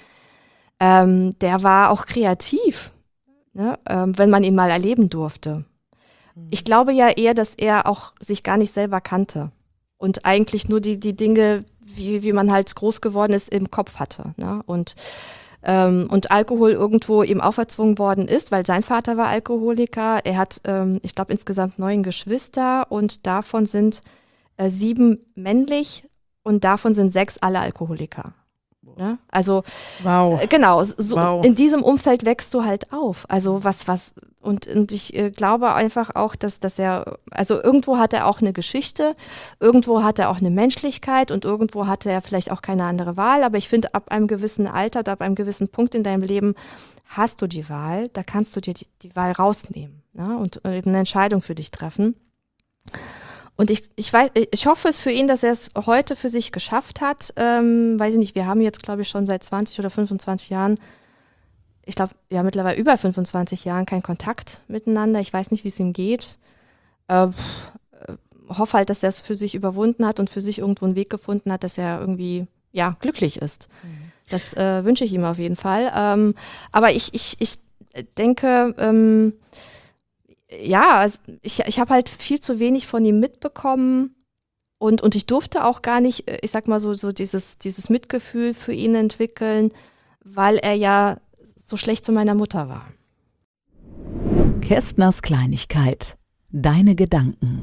Speaker 3: Der war auch kreativ, ne? Wenn man ihn mal erleben durfte. Ich glaube ja eher, dass er auch sich gar nicht selber kannte. Und eigentlich nur die Dinge, wie man halt groß geworden ist, im Kopf hatte. Ne? Und Alkohol irgendwo ihm auferzwungen worden ist, weil sein Vater war Alkoholiker. Er hat, ich glaube, insgesamt 9 Geschwister und davon sind 7 männlich und davon sind 6 alle Alkoholiker. Ne? Also
Speaker 2: wow.
Speaker 3: Genau, in diesem Umfeld wächst du halt auf. Also und ich glaube einfach auch, dass er, also irgendwo hat er auch eine Geschichte, irgendwo hat er auch eine Menschlichkeit und irgendwo hatte er vielleicht auch keine andere Wahl, aber ich finde, ab einem gewissen Alter oder ab einem gewissen Punkt in deinem Leben hast du die Wahl, da kannst du dir die Wahl rausnehmen, ne? Und eben eine Entscheidung für dich treffen. Und ich hoffe es für ihn, dass er es heute für sich geschafft hat. Weiß ich nicht, wir haben jetzt, glaube ich, schon seit 20 oder 25 Jahren, ich glaube, ja, mittlerweile über 25 Jahren keinen Kontakt miteinander. Ich weiß nicht, wie es ihm geht. Hoffe halt, dass er es für sich überwunden hat und für sich irgendwo einen Weg gefunden hat, dass er irgendwie, ja, glücklich ist. Das wünsche ich ihm auf jeden Fall. Aber ich denke, ja, ich habe halt viel zu wenig von ihm mitbekommen und ich durfte auch gar nicht, ich sag mal so dieses Mitgefühl für ihn entwickeln, weil er ja so schlecht zu meiner Mutter war.
Speaker 1: Kästners Kleinigkeit. Deine Gedanken.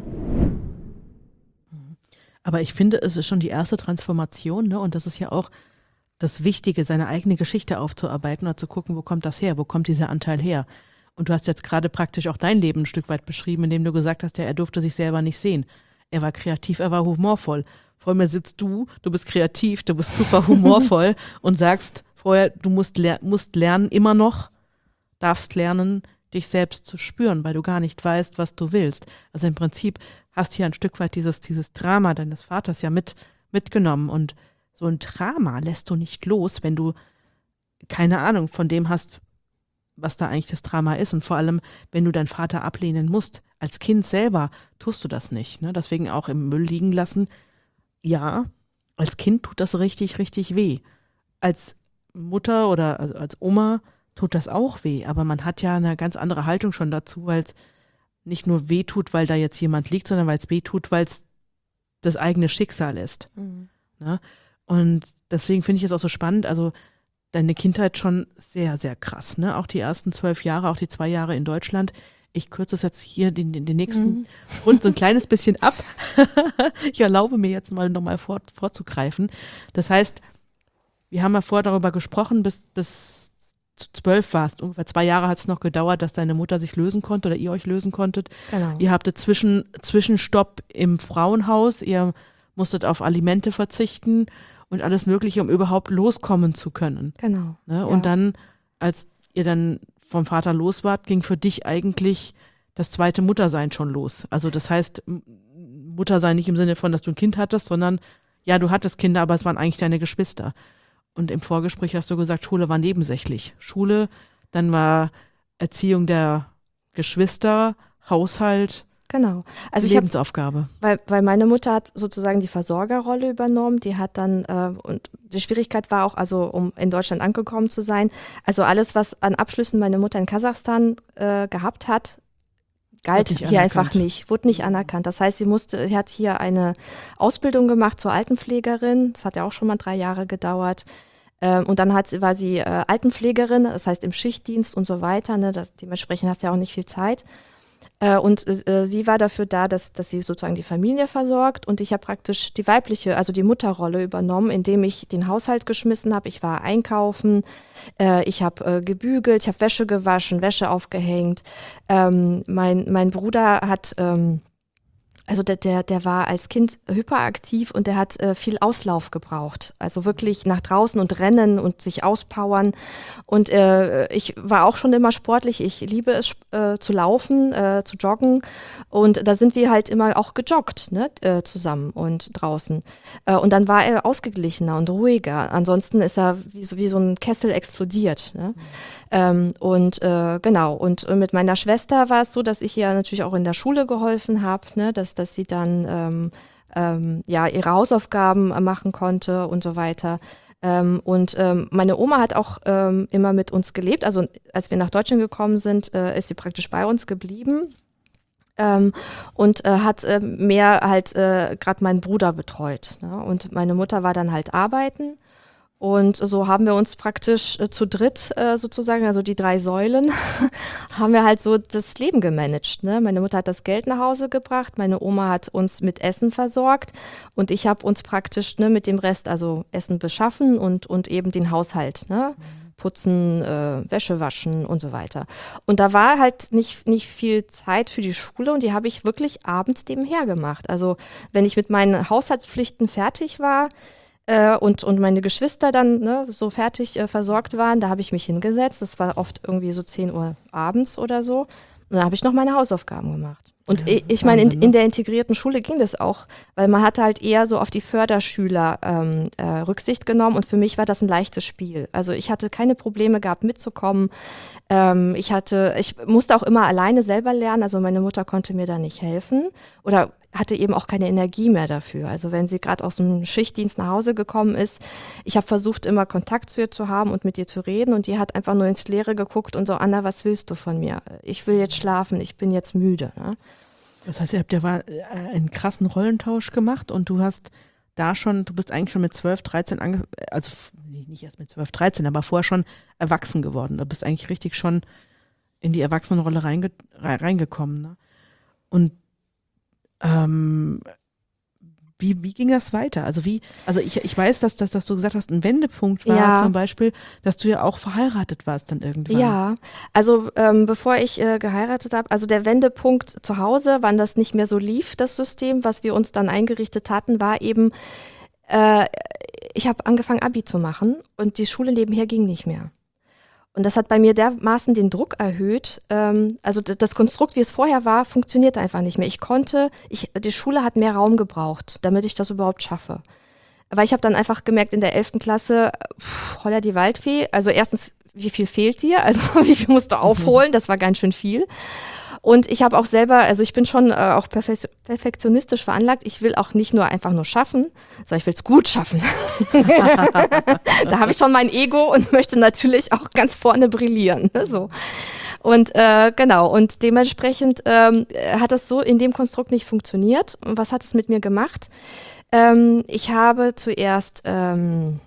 Speaker 2: Aber ich finde, es ist schon die erste Transformation, ne? Und das ist ja auch das Wichtige, seine eigene Geschichte aufzuarbeiten und zu gucken, wo kommt das her, wo kommt dieser Anteil her. Und du hast jetzt gerade praktisch auch dein Leben ein Stück weit beschrieben, indem du gesagt hast, ja, er durfte sich selber nicht sehen. Er war kreativ, er war humorvoll. Vor mir sitzt du bist kreativ, du bist super humorvoll und sagst vorher, du musst lernen, immer noch, darfst lernen, dich selbst zu spüren, weil du gar nicht weißt, was du willst. Also im Prinzip hast du ja ein Stück weit dieses Drama deines Vaters ja mitgenommen. Und so ein Drama lässt du nicht los, wenn du keine Ahnung von dem hast, was da eigentlich das Drama ist. Und vor allem, wenn du deinen Vater ablehnen musst. Als Kind selber tust du das nicht. Ne? Deswegen auch im Müll liegen lassen. Ja, als Kind tut das richtig, richtig weh. Als Mutter oder also als Oma tut das auch weh. Aber man hat ja eine ganz andere Haltung schon dazu, weil es nicht nur weh tut, weil da jetzt jemand liegt, sondern weil es weh tut, weil es das eigene Schicksal ist.
Speaker 3: Mhm.
Speaker 2: Ne? Und deswegen finde ich es auch so spannend. Also deine Kindheit schon sehr, sehr krass. Ne? Auch die ersten 12 Jahre, auch die 2 Jahre in Deutschland. Ich kürze es jetzt hier den nächsten Rund so ein kleines bisschen ab. Ich erlaube mir jetzt mal nochmal vorzugreifen. Das heißt, wir haben ja vorher darüber gesprochen, bis du 12 warst. Ungefähr 2 Jahre hat es noch gedauert, dass deine Mutter sich lösen konnte oder ihr euch lösen konntet.
Speaker 3: Genau.
Speaker 2: Ihr habtet Zwischenstopp im Frauenhaus. Ihr musstet auf Alimente verzichten und alles Mögliche, um überhaupt loskommen zu können.
Speaker 3: Genau.
Speaker 2: Ne?
Speaker 3: Ja.
Speaker 2: Und dann, als ihr dann vom Vater los wart, ging für dich eigentlich das zweite Muttersein schon los. Also das heißt, Muttersein nicht im Sinne von, dass du ein Kind hattest, sondern ja, du hattest Kinder, aber es waren eigentlich deine Geschwister. Und im Vorgespräch hast du gesagt, Schule war nebensächlich. Schule, dann war Erziehung der Geschwister, Haushalt,
Speaker 3: Genau. Also
Speaker 2: Lebensaufgabe.
Speaker 3: Weil meine Mutter hat sozusagen die Versorgerrolle übernommen, die hat dann, und die Schwierigkeit war auch, also um in Deutschland angekommen zu sein, also alles, was an Abschlüssen meine Mutter in Kasachstan gehabt hat, galt hier einfach nicht, wurde nicht anerkannt. Das heißt, sie hat hier eine Ausbildung gemacht zur Altenpflegerin, das hat ja auch schon mal 3 Jahre gedauert. Und dann war sie Altenpflegerin, das heißt im Schichtdienst und so weiter, ne, dementsprechend hast du ja auch nicht viel Zeit. Und sie war dafür da, dass sie sozusagen die Familie versorgt und ich habe praktisch die weibliche, also die Mutterrolle übernommen, indem ich den Haushalt geschmissen habe. Ich war einkaufen, ich habe gebügelt, ich habe Wäsche gewaschen, Wäsche aufgehängt. Mein Bruder hat, also der war als Kind hyperaktiv und der hat viel Auslauf gebraucht. Also wirklich nach draußen und rennen und sich auspowern. Und ich war auch schon immer sportlich. Ich liebe es zu laufen, zu joggen. Und da sind wir halt immer auch gejoggt, ne, zusammen und draußen. Und dann war er ausgeglichener und ruhiger. Ansonsten ist er wie so ein Kessel explodiert. Ne? Genau. Und mit meiner Schwester war es so, dass ich ihr natürlich auch in der Schule geholfen habe, ne, dass sie dann ihre Hausaufgaben machen konnte und so weiter. Meine Oma hat auch immer mit uns gelebt. Also als wir nach Deutschland gekommen sind, ist sie praktisch bei uns geblieben. Und hat mehr halt gerade meinen Bruder betreut. Ne? Und meine Mutter war dann halt arbeiten. Und so haben wir uns praktisch zu dritt sozusagen, also die 3 Säulen, haben wir halt so das Leben gemanagt. Ne? Meine Mutter hat das Geld nach Hause gebracht, meine Oma hat uns mit Essen versorgt und ich habe uns praktisch mit dem Rest, also Essen beschaffen und eben den Haushalt, ne? Putzen, Wäsche waschen und so weiter. Und da war halt nicht viel Zeit für die Schule und die habe ich wirklich abends nebenher gemacht. Also wenn ich mit meinen Haushaltspflichten fertig war, und meine Geschwister dann so fertig versorgt waren, da habe ich mich hingesetzt. Das war oft irgendwie so 10 Uhr abends oder so. Und dann habe ich noch meine Hausaufgaben gemacht. Und
Speaker 2: Ja,
Speaker 3: ich meine,
Speaker 2: Wahnsinn,
Speaker 3: in der integrierten Schule ging das auch, weil man hatte halt eher so auf die Förderschüler Rücksicht genommen und für mich war das ein leichtes Spiel. Also ich hatte keine Probleme gehabt mitzukommen. Ich musste auch immer alleine selber lernen, also meine Mutter konnte mir da nicht helfen oder hatte eben auch keine Energie mehr dafür. Also wenn sie gerade aus dem Schichtdienst nach Hause gekommen ist, ich habe versucht, immer Kontakt zu ihr zu haben und mit ihr zu reden und die hat einfach nur ins Leere geguckt und so, Anna, was willst du von mir? Ich will jetzt schlafen, ich bin jetzt müde. Ne?
Speaker 2: Das heißt, ihr habt ja einen krassen Rollentausch gemacht und du bist eigentlich schon mit 12, 13 also nicht erst mit 12, 13, aber vorher schon erwachsen geworden. Du bist eigentlich richtig schon in die Erwachsenenrolle reingekommen. Ne? Und wie ging das weiter? Also ich weiß, dass du gesagt hast, ein Wendepunkt war zum Beispiel, dass du ja auch verheiratet warst dann irgendwann.
Speaker 3: Ja, also bevor ich geheiratet habe, also der Wendepunkt zu Hause, wann das nicht mehr so lief, das System, was wir uns dann eingerichtet hatten, war eben, ich habe angefangen Abi zu machen und die Schule nebenher ging nicht mehr. Und das hat bei mir dermaßen den Druck erhöht. Also das Konstrukt, wie es vorher war, funktionierte einfach nicht mehr. Die Schule hat mehr Raum gebraucht, damit ich das überhaupt schaffe. Weil ich habe dann einfach gemerkt, in der 11. Klasse, holla die Waldfee. Also erstens, wie viel fehlt dir? Also wie viel musst du aufholen? Das war ganz schön viel. Und ich habe auch selber, also ich bin schon auch perfektionistisch veranlagt. Ich will auch nicht einfach nur schaffen, sondern ich will es gut schaffen. Da habe ich schon mein Ego und möchte natürlich auch ganz vorne brillieren. Ne, so. Und genau, und dementsprechend hat das so in dem Konstrukt nicht funktioniert. Und was hat es mit mir gemacht? Ich habe zuerst eine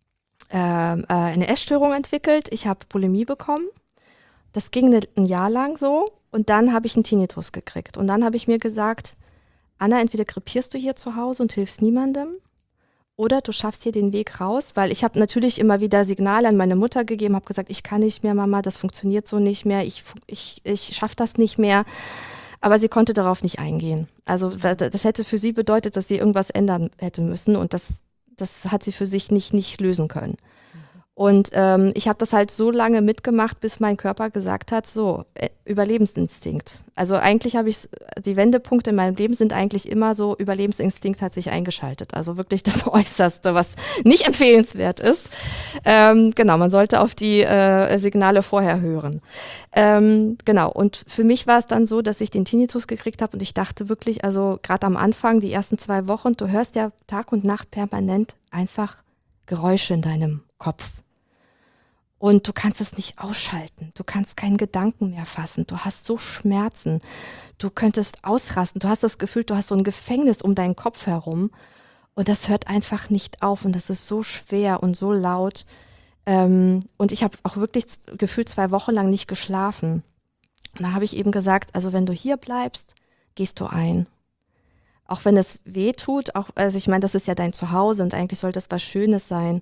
Speaker 3: Essstörung entwickelt. Ich habe Bulimie bekommen. Das ging ein Jahr lang so. Und dann habe ich einen Tinnitus gekriegt. Und dann habe ich mir gesagt, Anna, entweder krepierst du hier zu Hause und hilfst niemandem oder du schaffst hier den Weg raus, weil ich habe natürlich immer wieder Signale an meine Mutter gegeben, habe gesagt, ich kann nicht mehr, Mama, das funktioniert so nicht mehr, ich schaffe das nicht mehr. Aber sie konnte darauf nicht eingehen. Also das hätte für sie bedeutet, dass sie irgendwas ändern hätte müssen und das hat sie für sich nicht lösen können. Und ich habe das halt so lange mitgemacht, bis mein Körper gesagt hat, so, Überlebensinstinkt. Also eigentlich die Wendepunkte in meinem Leben sind eigentlich immer so, Überlebensinstinkt hat sich eingeschaltet. Also wirklich das Äußerste, was nicht empfehlenswert ist. Genau, man sollte auf die Signale vorher hören. Genau, und für mich war es dann so, dass ich den Tinnitus gekriegt habe und ich dachte wirklich, also gerade am Anfang, die ersten 2 Wochen, du hörst ja Tag und Nacht permanent einfach Geräusche in deinem Kopf. Und du kannst es nicht ausschalten. Du kannst keinen Gedanken mehr fassen. Du hast so Schmerzen. Du könntest ausrasten. Du hast das Gefühl, du hast so ein Gefängnis um deinen Kopf herum. Und das hört einfach nicht auf. Und das ist so schwer und so laut. Und ich habe auch wirklich gefühlt 2 Wochen lang nicht geschlafen. Und da habe ich eben gesagt, also wenn du hier bleibst, gehst du ein. Auch wenn es weh tut. Also ich meine, das ist ja dein Zuhause und eigentlich sollte es was Schönes sein.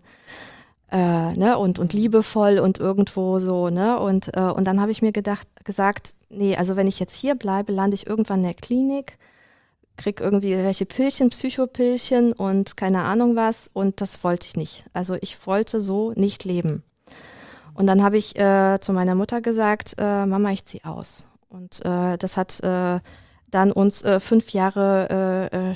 Speaker 3: Ne, und liebevoll und irgendwo so, ne? Und dann habe ich mir gesagt, nee, also wenn ich jetzt hier bleibe, lande ich irgendwann in der Klinik, krieg irgendwie welche Pillchen, Psychopillchen und keine Ahnung was und das wollte ich nicht. Also ich wollte so nicht leben. Und dann habe ich zu meiner Mutter gesagt, Mama, ich ziehe aus. Und das hat dann uns 5 Jahre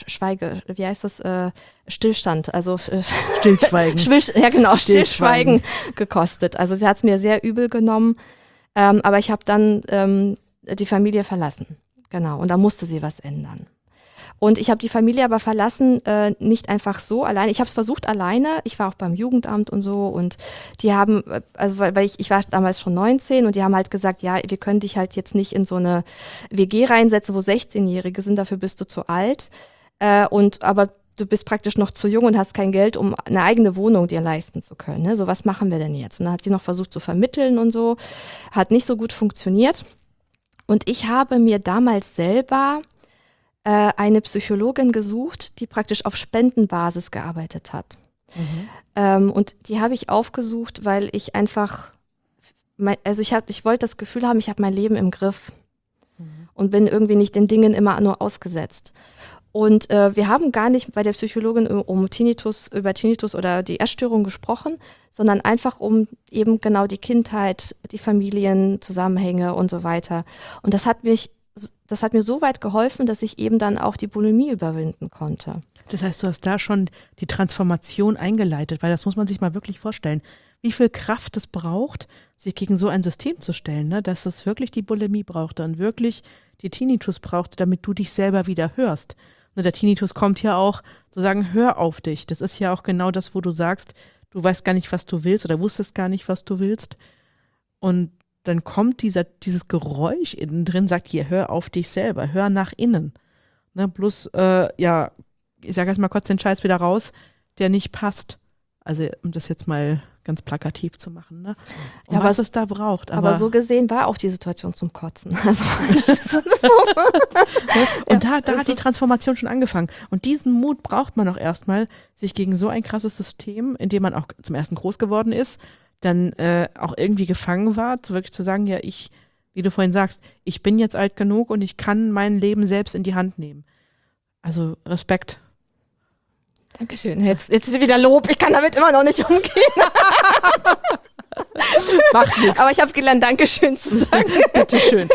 Speaker 3: Stillstand, also
Speaker 2: Stillschweigen.
Speaker 3: Stillschweigen gekostet. Also sie hat es mir sehr übel genommen, aber ich habe dann die Familie verlassen. Genau, und da musste sie was ändern. Und ich habe die Familie aber verlassen, nicht einfach so alleine. Ich habe es versucht alleine. Ich war auch beim Jugendamt und so. Und die haben, also weil ich war damals schon 19 und die haben halt gesagt, ja, wir können dich halt jetzt nicht in so eine WG reinsetzen, wo 16-Jährige sind, dafür bist du zu alt. Aber du bist praktisch noch zu jung und hast kein Geld, um eine eigene Wohnung dir leisten zu können. Ne? So, was machen wir denn jetzt? Und dann hat sie noch versucht zu vermitteln und so. Hat nicht so gut funktioniert. Und ich habe mir damals selber eine Psychologin gesucht, die praktisch auf Spendenbasis gearbeitet hat. Und die habe ich aufgesucht, weil ich einfach, ich wollte das Gefühl haben, ich habe mein Leben im Griff und bin irgendwie nicht den Dingen immer nur ausgesetzt. Und wir haben gar nicht bei der Psychologin über Tinnitus oder die Essstörung gesprochen, sondern einfach um eben genau die Kindheit, die Familienzusammenhänge und so weiter. Und das hat mir so weit geholfen, dass ich eben dann auch die Bulimie überwinden konnte.
Speaker 2: Das heißt, du hast da schon die Transformation eingeleitet, weil das muss man sich mal wirklich vorstellen, wie viel Kraft es braucht, sich gegen so ein System zu stellen, ne? Dass es wirklich die Bulimie brauchte und wirklich die Tinnitus brauchte, damit du dich selber wieder hörst. Und der Tinnitus kommt ja auch zu sagen, hör auf dich. Das ist ja auch genau das, wo du sagst, du weißt gar nicht, was du willst oder wusstest gar nicht, was du willst. Und dann kommt dieses Geräusch innen drin, sagt hier, hör auf dich selber, hör nach innen. Ne? Bloß, ich sage jetzt mal kurz den Scheiß wieder raus, der nicht passt. Also um das jetzt mal ganz plakativ zu machen, ne? Und
Speaker 3: ja,
Speaker 2: was es da braucht.
Speaker 3: Aber so gesehen war auch die Situation zum Kotzen. Also,
Speaker 2: und da hat die Transformation schon angefangen. Und diesen Mut braucht man auch erstmal, sich gegen so ein krasses System, in dem man auch zum ersten groß geworden ist, dann auch irgendwie gefangen war, wirklich zu sagen, ja, ich, wie du vorhin sagst, ich bin jetzt alt genug und ich kann mein Leben selbst in die Hand nehmen. Also Respekt.
Speaker 3: Dankeschön. Jetzt ist wieder Lob. Ich kann damit immer noch nicht umgehen.
Speaker 2: Macht nichts.
Speaker 3: Aber ich habe gelernt, Dankeschön zu sagen.
Speaker 2: Bitteschön.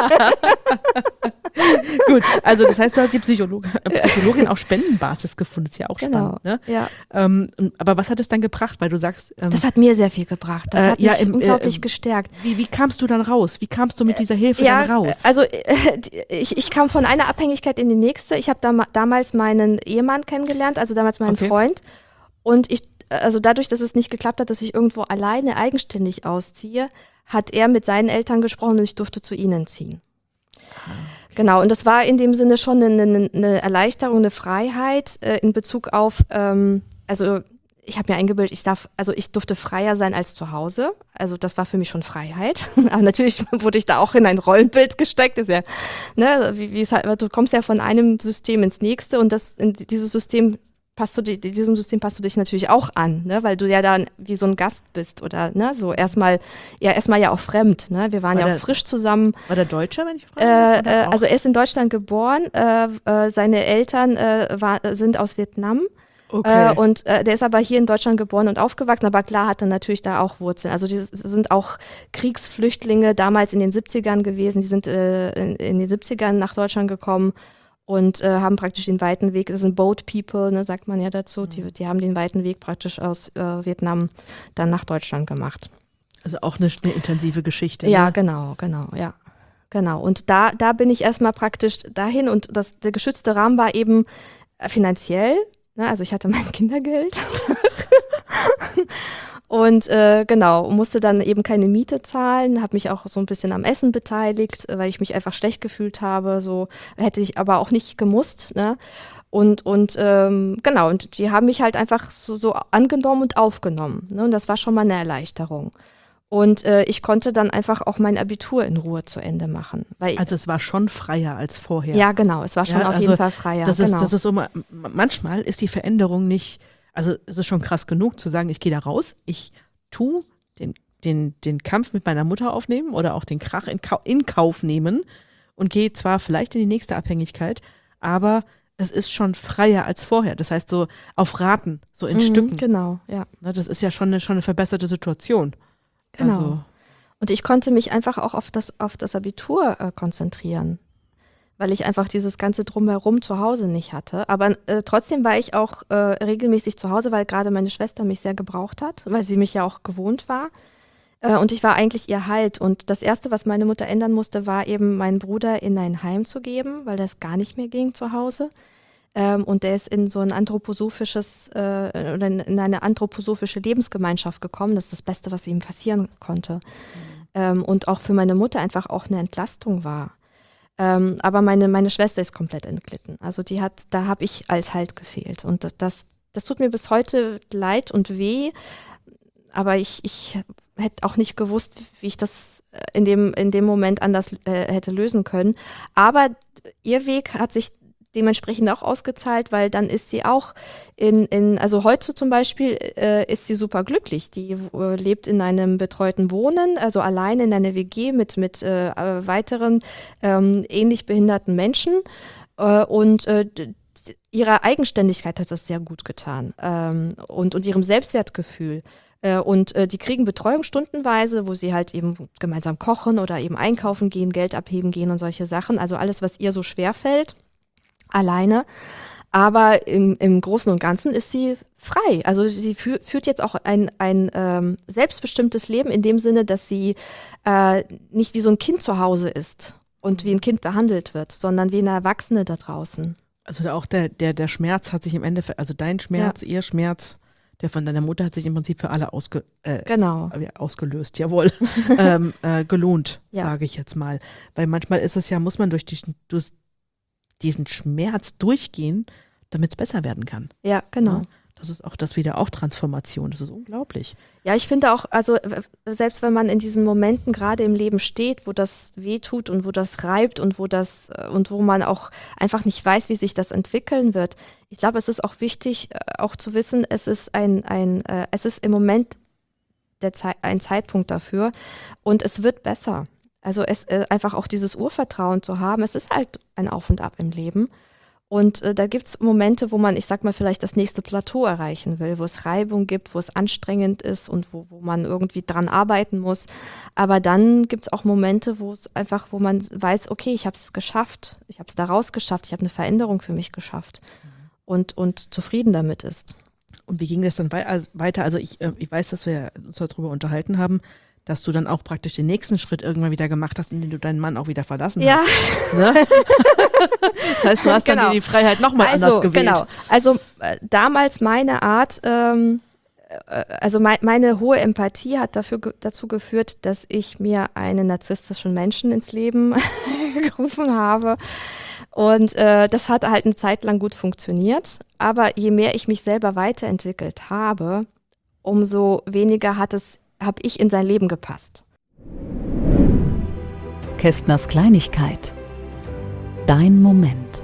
Speaker 2: Gut, also das heißt, du hast die Psychologin auf Spendenbasis gefunden. Das ist ja auch spannend. Ne?
Speaker 3: Ja.
Speaker 2: Aber was hat es dann gebracht? Weil du sagst…
Speaker 3: das hat mir sehr viel gebracht. Das hat mich unglaublich gestärkt.
Speaker 2: Wie kamst du dann raus? Wie kamst du mit dieser Hilfe dann raus?
Speaker 3: Also ich kam von einer Abhängigkeit in die nächste. Ich habe damals meinen Ehemann kennengelernt, also damals meinen Freund. Und also dadurch, dass es nicht geklappt hat, dass ich irgendwo alleine eigenständig ausziehe, hat er mit seinen Eltern gesprochen und ich durfte zu ihnen ziehen. Genau, und das war in dem Sinne schon eine Erleichterung, eine Freiheit in Bezug auf, also ich habe mir eingebildet, ich durfte freier sein als zu Hause. Also das war für mich schon Freiheit. Aber natürlich wurde ich da auch in ein Rollenbild gesteckt. Das ist ja, ne, wie es halt, du kommst ja von einem System ins nächste und diesem System passt du dich natürlich auch an, ne, weil du ja dann wie so ein Gast bist oder ne, so erstmal ja auch fremd, ne? Wir waren ja auch frisch zusammen.
Speaker 2: War der Deutscher, wenn ich frage?
Speaker 3: Also er ist in Deutschland geboren, seine Eltern sind aus Vietnam.
Speaker 2: Okay.
Speaker 3: Und der ist aber hier in Deutschland geboren und aufgewachsen, aber klar hat er natürlich da auch Wurzeln. Also die sind auch Kriegsflüchtlinge damals in den 70ern gewesen, die sind in den 70ern nach Deutschland gekommen und haben praktisch den weiten Weg, das sind Boat People, ne, sagt man ja dazu, die haben den weiten Weg praktisch aus Vietnam dann nach Deutschland gemacht.
Speaker 2: Also auch eine intensive Geschichte.
Speaker 3: Ja,
Speaker 2: ne?
Speaker 3: Genau, ja. Genau, und da bin ich erstmal praktisch dahin und der geschützte Rahmen war eben finanziell, ne, also ich hatte mein Kindergeld und genau, musste dann eben keine Miete zahlen, habe mich auch so ein bisschen am Essen beteiligt, weil ich mich einfach schlecht gefühlt habe, so hätte ich aber auch nicht gemusst, ne? Und genau, und die haben mich halt einfach so angenommen und aufgenommen, ne? Und das war schon mal eine Erleichterung. Und ich konnte dann einfach auch mein Abitur in Ruhe zu Ende machen.
Speaker 2: Also es war schon freier als vorher.
Speaker 3: Ja, genau, es war schon auf jeden Fall freier.
Speaker 2: Das ist so, manchmal ist die Veränderung nicht, also es ist schon krass genug zu sagen, ich gehe da raus, ich tue den Kampf mit meiner Mutter aufnehmen oder auch den Krach in Kauf nehmen und gehe zwar vielleicht in die nächste Abhängigkeit, aber es ist schon freier als vorher. Das heißt so auf Raten, so in Stücken.
Speaker 3: Genau, ja.
Speaker 2: Das ist ja schon eine verbesserte Situation.
Speaker 3: Genau.
Speaker 2: Also.
Speaker 3: Und ich konnte mich einfach auch auf das Abitur konzentrieren, weil ich einfach dieses ganze Drumherum zu Hause nicht hatte. Aber trotzdem war ich auch regelmäßig zu Hause, weil gerade meine Schwester mich sehr gebraucht hat, weil sie mich ja auch gewohnt war. Und ich war eigentlich ihr Halt. Und das Erste, was meine Mutter ändern musste, war eben meinen Bruder in ein Heim zu geben, weil das gar nicht mehr ging zu Hause. Und der ist in so ein anthroposophisches oder in eine anthroposophische Lebensgemeinschaft gekommen. Das ist das Beste, was ihm passieren konnte. Und auch für meine Mutter einfach auch eine Entlastung war. Aber meine Schwester ist komplett entglitten. Also da habe ich als Halt gefehlt. Und das tut mir bis heute leid und weh. Aber ich hätte auch nicht gewusst, wie ich das in dem Moment anders hätte lösen können. Aber ihr Weg hat sich dementsprechend auch ausgezahlt, weil dann ist sie auch also heute zum Beispiel ist sie super glücklich. Die lebt in einem betreuten Wohnen, also alleine in einer WG mit weiteren ähnlich behinderten Menschen. Und ihrer Eigenständigkeit hat das sehr gut getan und ihrem Selbstwertgefühl. Und die kriegen Betreuung stundenweise, wo sie halt eben gemeinsam kochen oder eben einkaufen gehen, Geld abheben gehen und solche Sachen. Also alles, was ihr so schwer fällt, alleine. Aber im Großen und Ganzen ist sie frei. Also sie führt jetzt auch ein selbstbestimmtes Leben in dem Sinne, dass sie nicht wie so ein Kind zu Hause ist und wie ein Kind behandelt wird, sondern wie eine Erwachsene da draußen.
Speaker 2: Also auch der Schmerz hat sich im Endeffekt, also dein Schmerz, ihr Schmerz, der von deiner Mutter hat sich im Prinzip für alle ausgelöst, jawohl, gelohnt, sage ich jetzt mal. Weil manchmal ist es ja, muss man durch diesen Schmerz durchgehen, damit es besser werden kann.
Speaker 3: Ja, genau.
Speaker 2: Ja, das ist auch auch Transformation, das ist unglaublich.
Speaker 3: Ja, ich finde auch, also selbst wenn man in diesen Momenten gerade im Leben steht, wo das wehtut und wo das reibt und wo man auch einfach nicht weiß, wie sich das entwickeln wird. Ich glaube, es ist auch wichtig, auch zu wissen, es ist es ist im Moment ein Zeitpunkt dafür und es wird besser. Also einfach auch dieses Urvertrauen zu haben, es ist halt ein Auf und Ab im Leben. Und da gibt es Momente, wo man, ich sag mal, vielleicht das nächste Plateau erreichen will, wo es Reibung gibt, wo es anstrengend ist und wo man irgendwie dran arbeiten muss. Aber dann gibt es auch Momente, wo man weiß, okay, ich habe es geschafft, ich habe es da rausgeschafft, ich habe eine Veränderung für mich geschafft und zufrieden damit ist.
Speaker 2: Und wie ging das dann weiter? Also ich weiß, dass wir uns darüber unterhalten haben, dass du dann auch praktisch den nächsten Schritt irgendwann wieder gemacht hast, indem du deinen Mann auch wieder verlassen hast. Ne? Das heißt, du hast dann die Freiheit nochmal anders gewählt. Genau.
Speaker 3: Also damals meine Art, meine hohe Empathie hat dazu geführt, dass ich mir einen narzisstischen Menschen ins Leben gerufen habe. Und das hat halt eine Zeit lang gut funktioniert. Aber je mehr ich mich selber weiterentwickelt habe, umso weniger habe ich in sein Leben gepasst.
Speaker 1: Kästners Kleinigkeit. Dein Moment.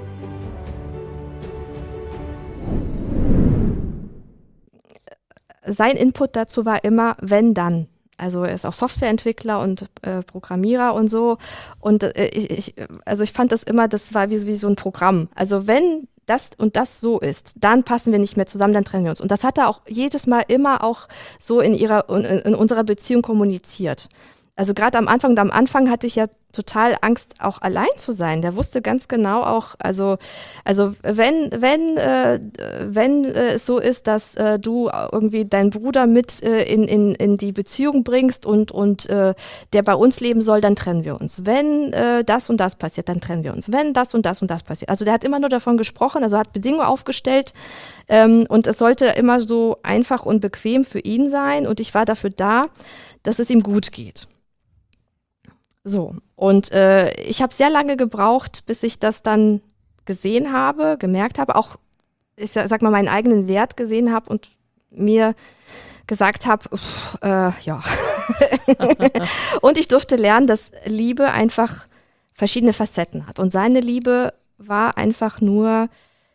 Speaker 3: Sein Input dazu war immer, wenn, dann. Also er ist auch Softwareentwickler und Programmierer und so. Und ich fand das immer, das war wie so ein Programm. Also wenn das und das so ist, dann passen wir nicht mehr zusammen, dann trennen wir uns. Und das hat er auch jedes Mal immer auch so in unserer Beziehung kommuniziert. Also gerade am Anfang hatte ich ja total Angst, auch allein zu sein. Der wusste ganz genau auch, also wenn es so ist, dass du irgendwie deinen Bruder mit in die Beziehung bringst und der bei uns leben soll, dann trennen wir uns. Wenn das und das passiert, dann trennen wir uns. Wenn das und das und das passiert. Also der hat immer nur davon gesprochen, also hat Bedingungen aufgestellt und es sollte immer so einfach und bequem für ihn sein und ich war dafür da, dass es ihm gut geht. So, und ich habe sehr lange gebraucht, bis ich das dann gesehen habe, gemerkt habe, auch, ich sag mal, meinen eigenen Wert gesehen habe und mir gesagt habe, ja. Und ich durfte lernen, dass Liebe einfach verschiedene Facetten hat. Und seine Liebe war einfach nur,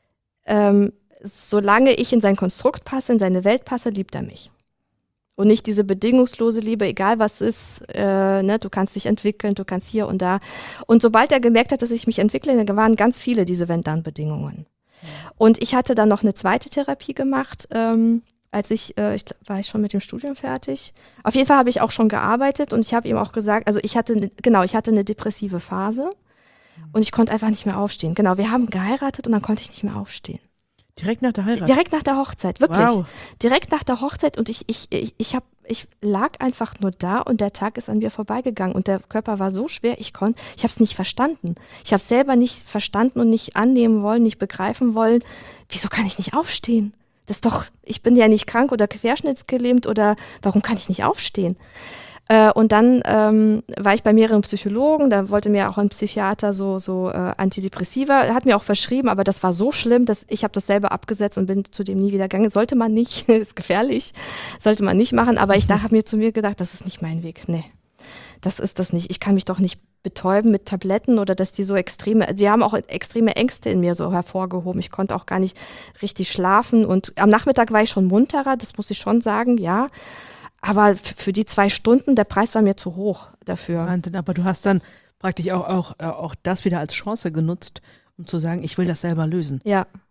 Speaker 3: solange ich in sein Konstrukt passe, in seine Welt passe, liebt er mich. Und nicht diese bedingungslose Liebe, egal was ist, du kannst dich entwickeln, du kannst hier und da. Und sobald er gemerkt hat, dass ich mich entwickle, dann waren ganz viele diese Wenn-Dann-Bedingungen. Ja. Und ich hatte dann noch eine zweite Therapie gemacht, war ich schon mit dem Studium fertig. Auf jeden Fall habe ich auch schon gearbeitet und ich habe ihm auch gesagt, also ich hatte eine depressive Phase und ich konnte einfach nicht mehr aufstehen. Genau, wir haben geheiratet und dann konnte ich nicht mehr aufstehen.
Speaker 2: Direkt nach der Heirat?
Speaker 3: Direkt nach der Hochzeit, wirklich.
Speaker 2: Wow.
Speaker 3: Direkt nach der Hochzeit und ich lag einfach nur da und der Tag ist an mir vorbeigegangen und der Körper war so schwer, ich habe es nicht verstanden. Ich habe es selber nicht verstanden und nicht annehmen wollen, nicht begreifen wollen. Wieso kann ich nicht aufstehen? Ich bin ja nicht krank oder querschnittsgelähmt oder warum kann ich nicht aufstehen? Und dann war ich bei mehreren Psychologen, da wollte mir auch ein Psychiater so Antidepressiva, hat mir auch verschrieben, aber das war so schlimm, dass ich habe das selber abgesetzt und bin zu dem nie wieder gegangen. Sollte man nicht, ist gefährlich, sollte man nicht machen, aber ich habe mir zu mir gedacht, das ist nicht mein Weg, nee, das ist das nicht. Ich kann mich doch nicht betäuben mit Tabletten oder dass die haben auch extreme Ängste in mir so hervorgehoben. Ich konnte auch gar nicht richtig schlafen und am Nachmittag war ich schon munterer, das muss ich schon sagen, ja. Aber für die 2 Stunden, der Preis war mir zu hoch dafür.
Speaker 2: Wahnsinn, aber du hast dann praktisch auch das wieder als Chance genutzt, um zu sagen, ich will das selber lösen.
Speaker 3: Ja.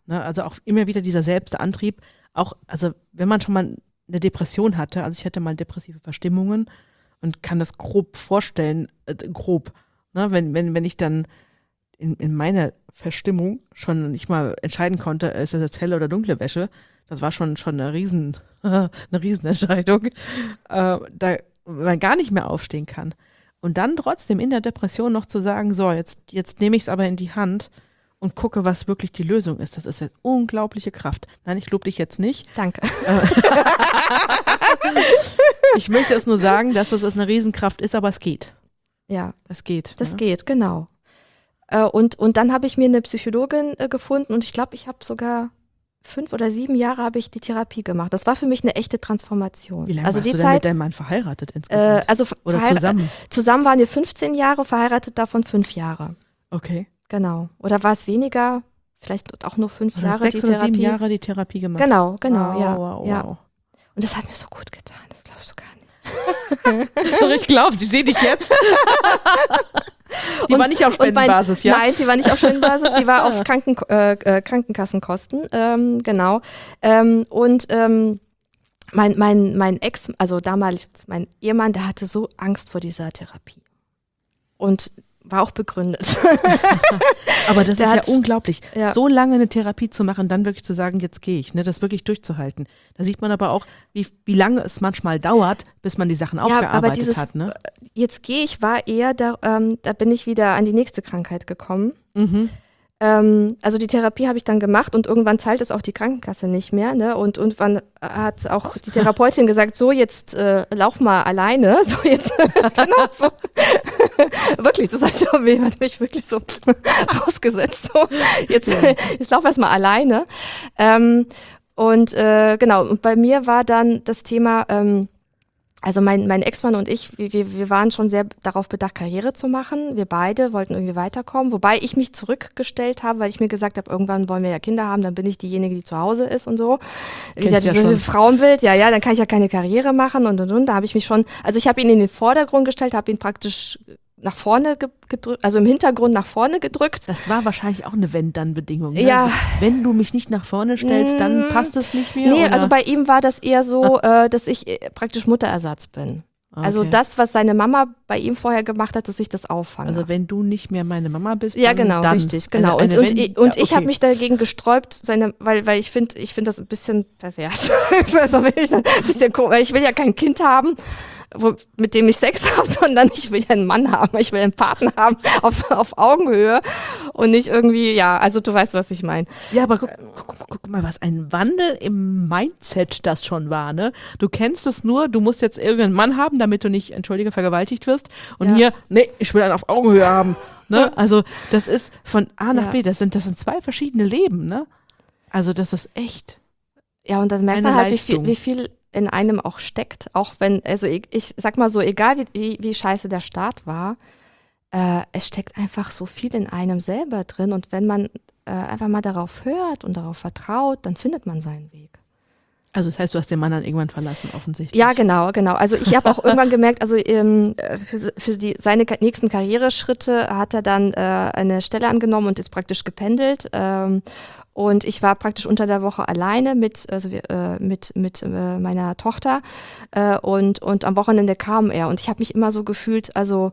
Speaker 2: Ne? Also auch immer wieder dieser Selbstantrieb, auch, also wenn man schon mal eine Depression hatte, also ich hatte mal depressive Verstimmungen und kann das grob vorstellen, ne? Wenn ich dann in meiner Verstimmung schon nicht mal entscheiden konnte, ist das jetzt helle oder dunkle Wäsche, das war schon eine Riesenentscheidung, da man gar nicht mehr aufstehen kann. Und dann trotzdem in der Depression noch zu sagen, so, jetzt nehme ich es aber in die Hand und gucke, was wirklich die Lösung ist. Das ist eine unglaubliche Kraft. Nein, ich lobe dich jetzt nicht.
Speaker 3: Danke.
Speaker 2: Ich möchte es nur sagen, dass es eine Riesenkraft ist, aber es geht.
Speaker 3: Ja.
Speaker 2: Es geht.
Speaker 3: Das geht, genau. Und dann habe ich mir eine Psychologin gefunden und ich glaube, ich habe sogar 5 oder 7 Jahre habe ich die Therapie gemacht. Das war für mich eine echte Transformation.
Speaker 2: Wie lange
Speaker 3: also
Speaker 2: warst
Speaker 3: die
Speaker 2: du denn
Speaker 3: Zeit,
Speaker 2: mit deinem Mann verheiratet insgesamt? Oder zusammen?
Speaker 3: Zusammen waren wir 15 Jahre, verheiratet davon 5 Jahre.
Speaker 2: Okay.
Speaker 3: Genau. Oder war es weniger? Vielleicht auch nur 5
Speaker 2: Du
Speaker 3: Jahre
Speaker 2: hast 6
Speaker 3: die
Speaker 2: oder
Speaker 3: Therapie.
Speaker 2: 7 Jahre die Therapie gemacht.
Speaker 3: Genau,
Speaker 2: Wow.
Speaker 3: ja. Und das hat mir so gut getan, das glaubst du gar nicht.
Speaker 2: Doch, ich glaube, sie sehen dich jetzt. Die war nicht auf Spendenbasis, ja?
Speaker 3: Nein, die war nicht auf Spendenbasis, die war auf Krankenkassenkosten, genau. Mein Ex, also damals mein Ehemann, der hatte so Angst vor dieser Therapie. Und war auch begründet.
Speaker 2: Aber das ist ja unglaublich,
Speaker 3: ja.
Speaker 2: so lange eine Therapie zu machen, dann wirklich zu sagen, jetzt gehe ich, ne, das wirklich durchzuhalten. Da sieht man aber auch, wie lange es manchmal dauert, bis man die Sachen aufgearbeitet hat. Ne?
Speaker 3: Jetzt gehe ich, war eher, da bin ich wieder an die nächste Krankheit gekommen.
Speaker 2: Mhm.
Speaker 3: Also die Therapie habe ich dann gemacht und irgendwann zahlt es auch die Krankenkasse nicht mehr. Ne? Und irgendwann hat auch die Therapeutin gesagt, so jetzt lauf mal alleine. So jetzt, genau so. Wirklich, das heißt, hat mich wirklich so rausgesetzt. So, jetzt lauf erst mal alleine. Genau, und bei mir war dann das Thema, also mein Ex-Mann und ich, wir waren schon sehr darauf bedacht, Karriere zu machen. Wir beide wollten irgendwie weiterkommen, wobei ich mich zurückgestellt habe, weil ich mir gesagt habe, irgendwann wollen wir ja Kinder haben, dann bin ich diejenige, die zu Hause ist und so. Wie gesagt, dieses Frauenbild, ja, dann kann ich ja keine Karriere machen und. Da habe ich mich schon, also ich habe ihn in den Vordergrund gestellt, habe ihn praktisch nach vorne gedrückt, also im Hintergrund nach vorne gedrückt.
Speaker 2: Das war wahrscheinlich auch eine Wenn-Dann-Bedingung. Ne?
Speaker 3: Ja.
Speaker 2: Wenn du mich nicht nach vorne stellst, dann passt es nicht mehr?
Speaker 3: Nee,
Speaker 2: oder?
Speaker 3: also bei ihm war das eher so, dass ich praktisch Mutterersatz bin. Okay. Also das, was seine Mama bei ihm vorher gemacht hat, dass ich das auffange.
Speaker 2: Also wenn du nicht mehr meine Mama bist,
Speaker 3: ja, genau,
Speaker 2: dann
Speaker 3: richtig, genau. Ich habe mich dagegen gesträubt, weil ich finde das ein bisschen pervers. Also ein bisschen komisch, weil ich will ja kein Kind haben, mit dem ich Sex habe, sondern ich will ja einen Mann haben, ich will einen Partner haben auf Augenhöhe und nicht irgendwie, ja, also du weißt, was ich meine.
Speaker 2: Ja, aber guck mal, was ein Wandel im Mindset das schon war, ne? Du kennst es nur, du musst jetzt irgendeinen Mann haben, damit du nicht, entschuldige, vergewaltigt wirst und hier, nee, ich will einen auf Augenhöhe haben, ne? Also das ist von A nach B, das sind 2 verschiedene Leben, ne? Also das ist echt.
Speaker 3: Ja, und das merkt man halt, wie viel in einem auch steckt, auch wenn, also ich sag mal so, egal wie scheiße der Start war, es steckt einfach so viel in einem selber drin und wenn man einfach mal darauf hört und darauf vertraut, dann findet man seinen Weg.
Speaker 2: Also das heißt, du hast den Mann dann irgendwann verlassen, offensichtlich.
Speaker 3: Ja, genau. Also ich habe auch irgendwann gemerkt, also für seine nächsten Karriereschritte hat er dann eine Stelle angenommen und ist praktisch gependelt. Und ich war praktisch unter der Woche alleine mit meiner Tochter und am Wochenende kam er. Und ich habe mich immer so gefühlt, also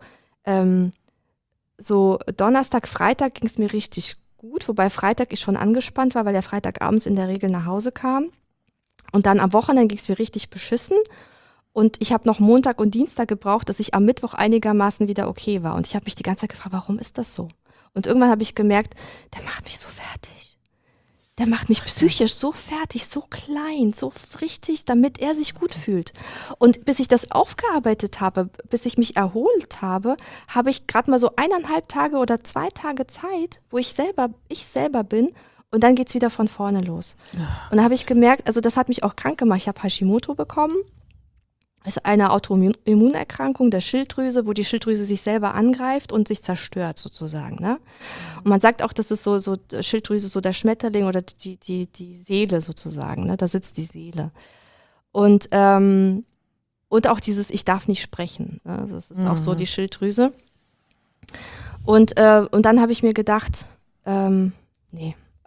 Speaker 3: so Donnerstag, Freitag ging es mir richtig gut, wobei Freitag ich schon angespannt war, weil der Freitagabends in der Regel nach Hause kam. Und dann am Wochenende ging es mir richtig beschissen. Und ich habe noch Montag und Dienstag gebraucht, dass ich am Mittwoch einigermaßen wieder okay war. Und ich habe mich die ganze Zeit gefragt, warum ist das so? Und irgendwann habe ich gemerkt, der macht mich so fertig. Der macht mich psychisch so fertig, so klein, so richtig, damit er sich gut fühlt. Und bis ich das aufgearbeitet habe, bis ich mich erholt habe, habe ich gerade mal so 1,5 Tage oder 2 Tage Zeit, wo ich selber bin. Und dann geht's wieder von vorne los. Und da habe ich gemerkt, also das hat mich auch krank gemacht. Ich habe Hashimoto bekommen. Das ist eine Autoimmunerkrankung der Schilddrüse, wo die Schilddrüse sich selber angreift und sich zerstört sozusagen. Ne? Und man sagt auch, das ist so Schilddrüse, so der Schmetterling oder die Seele sozusagen. Ne? Da sitzt die Seele. Und auch dieses, ich darf nicht sprechen. Ne? Das ist auch so die Schilddrüse. Und dann habe ich mir gedacht, nee.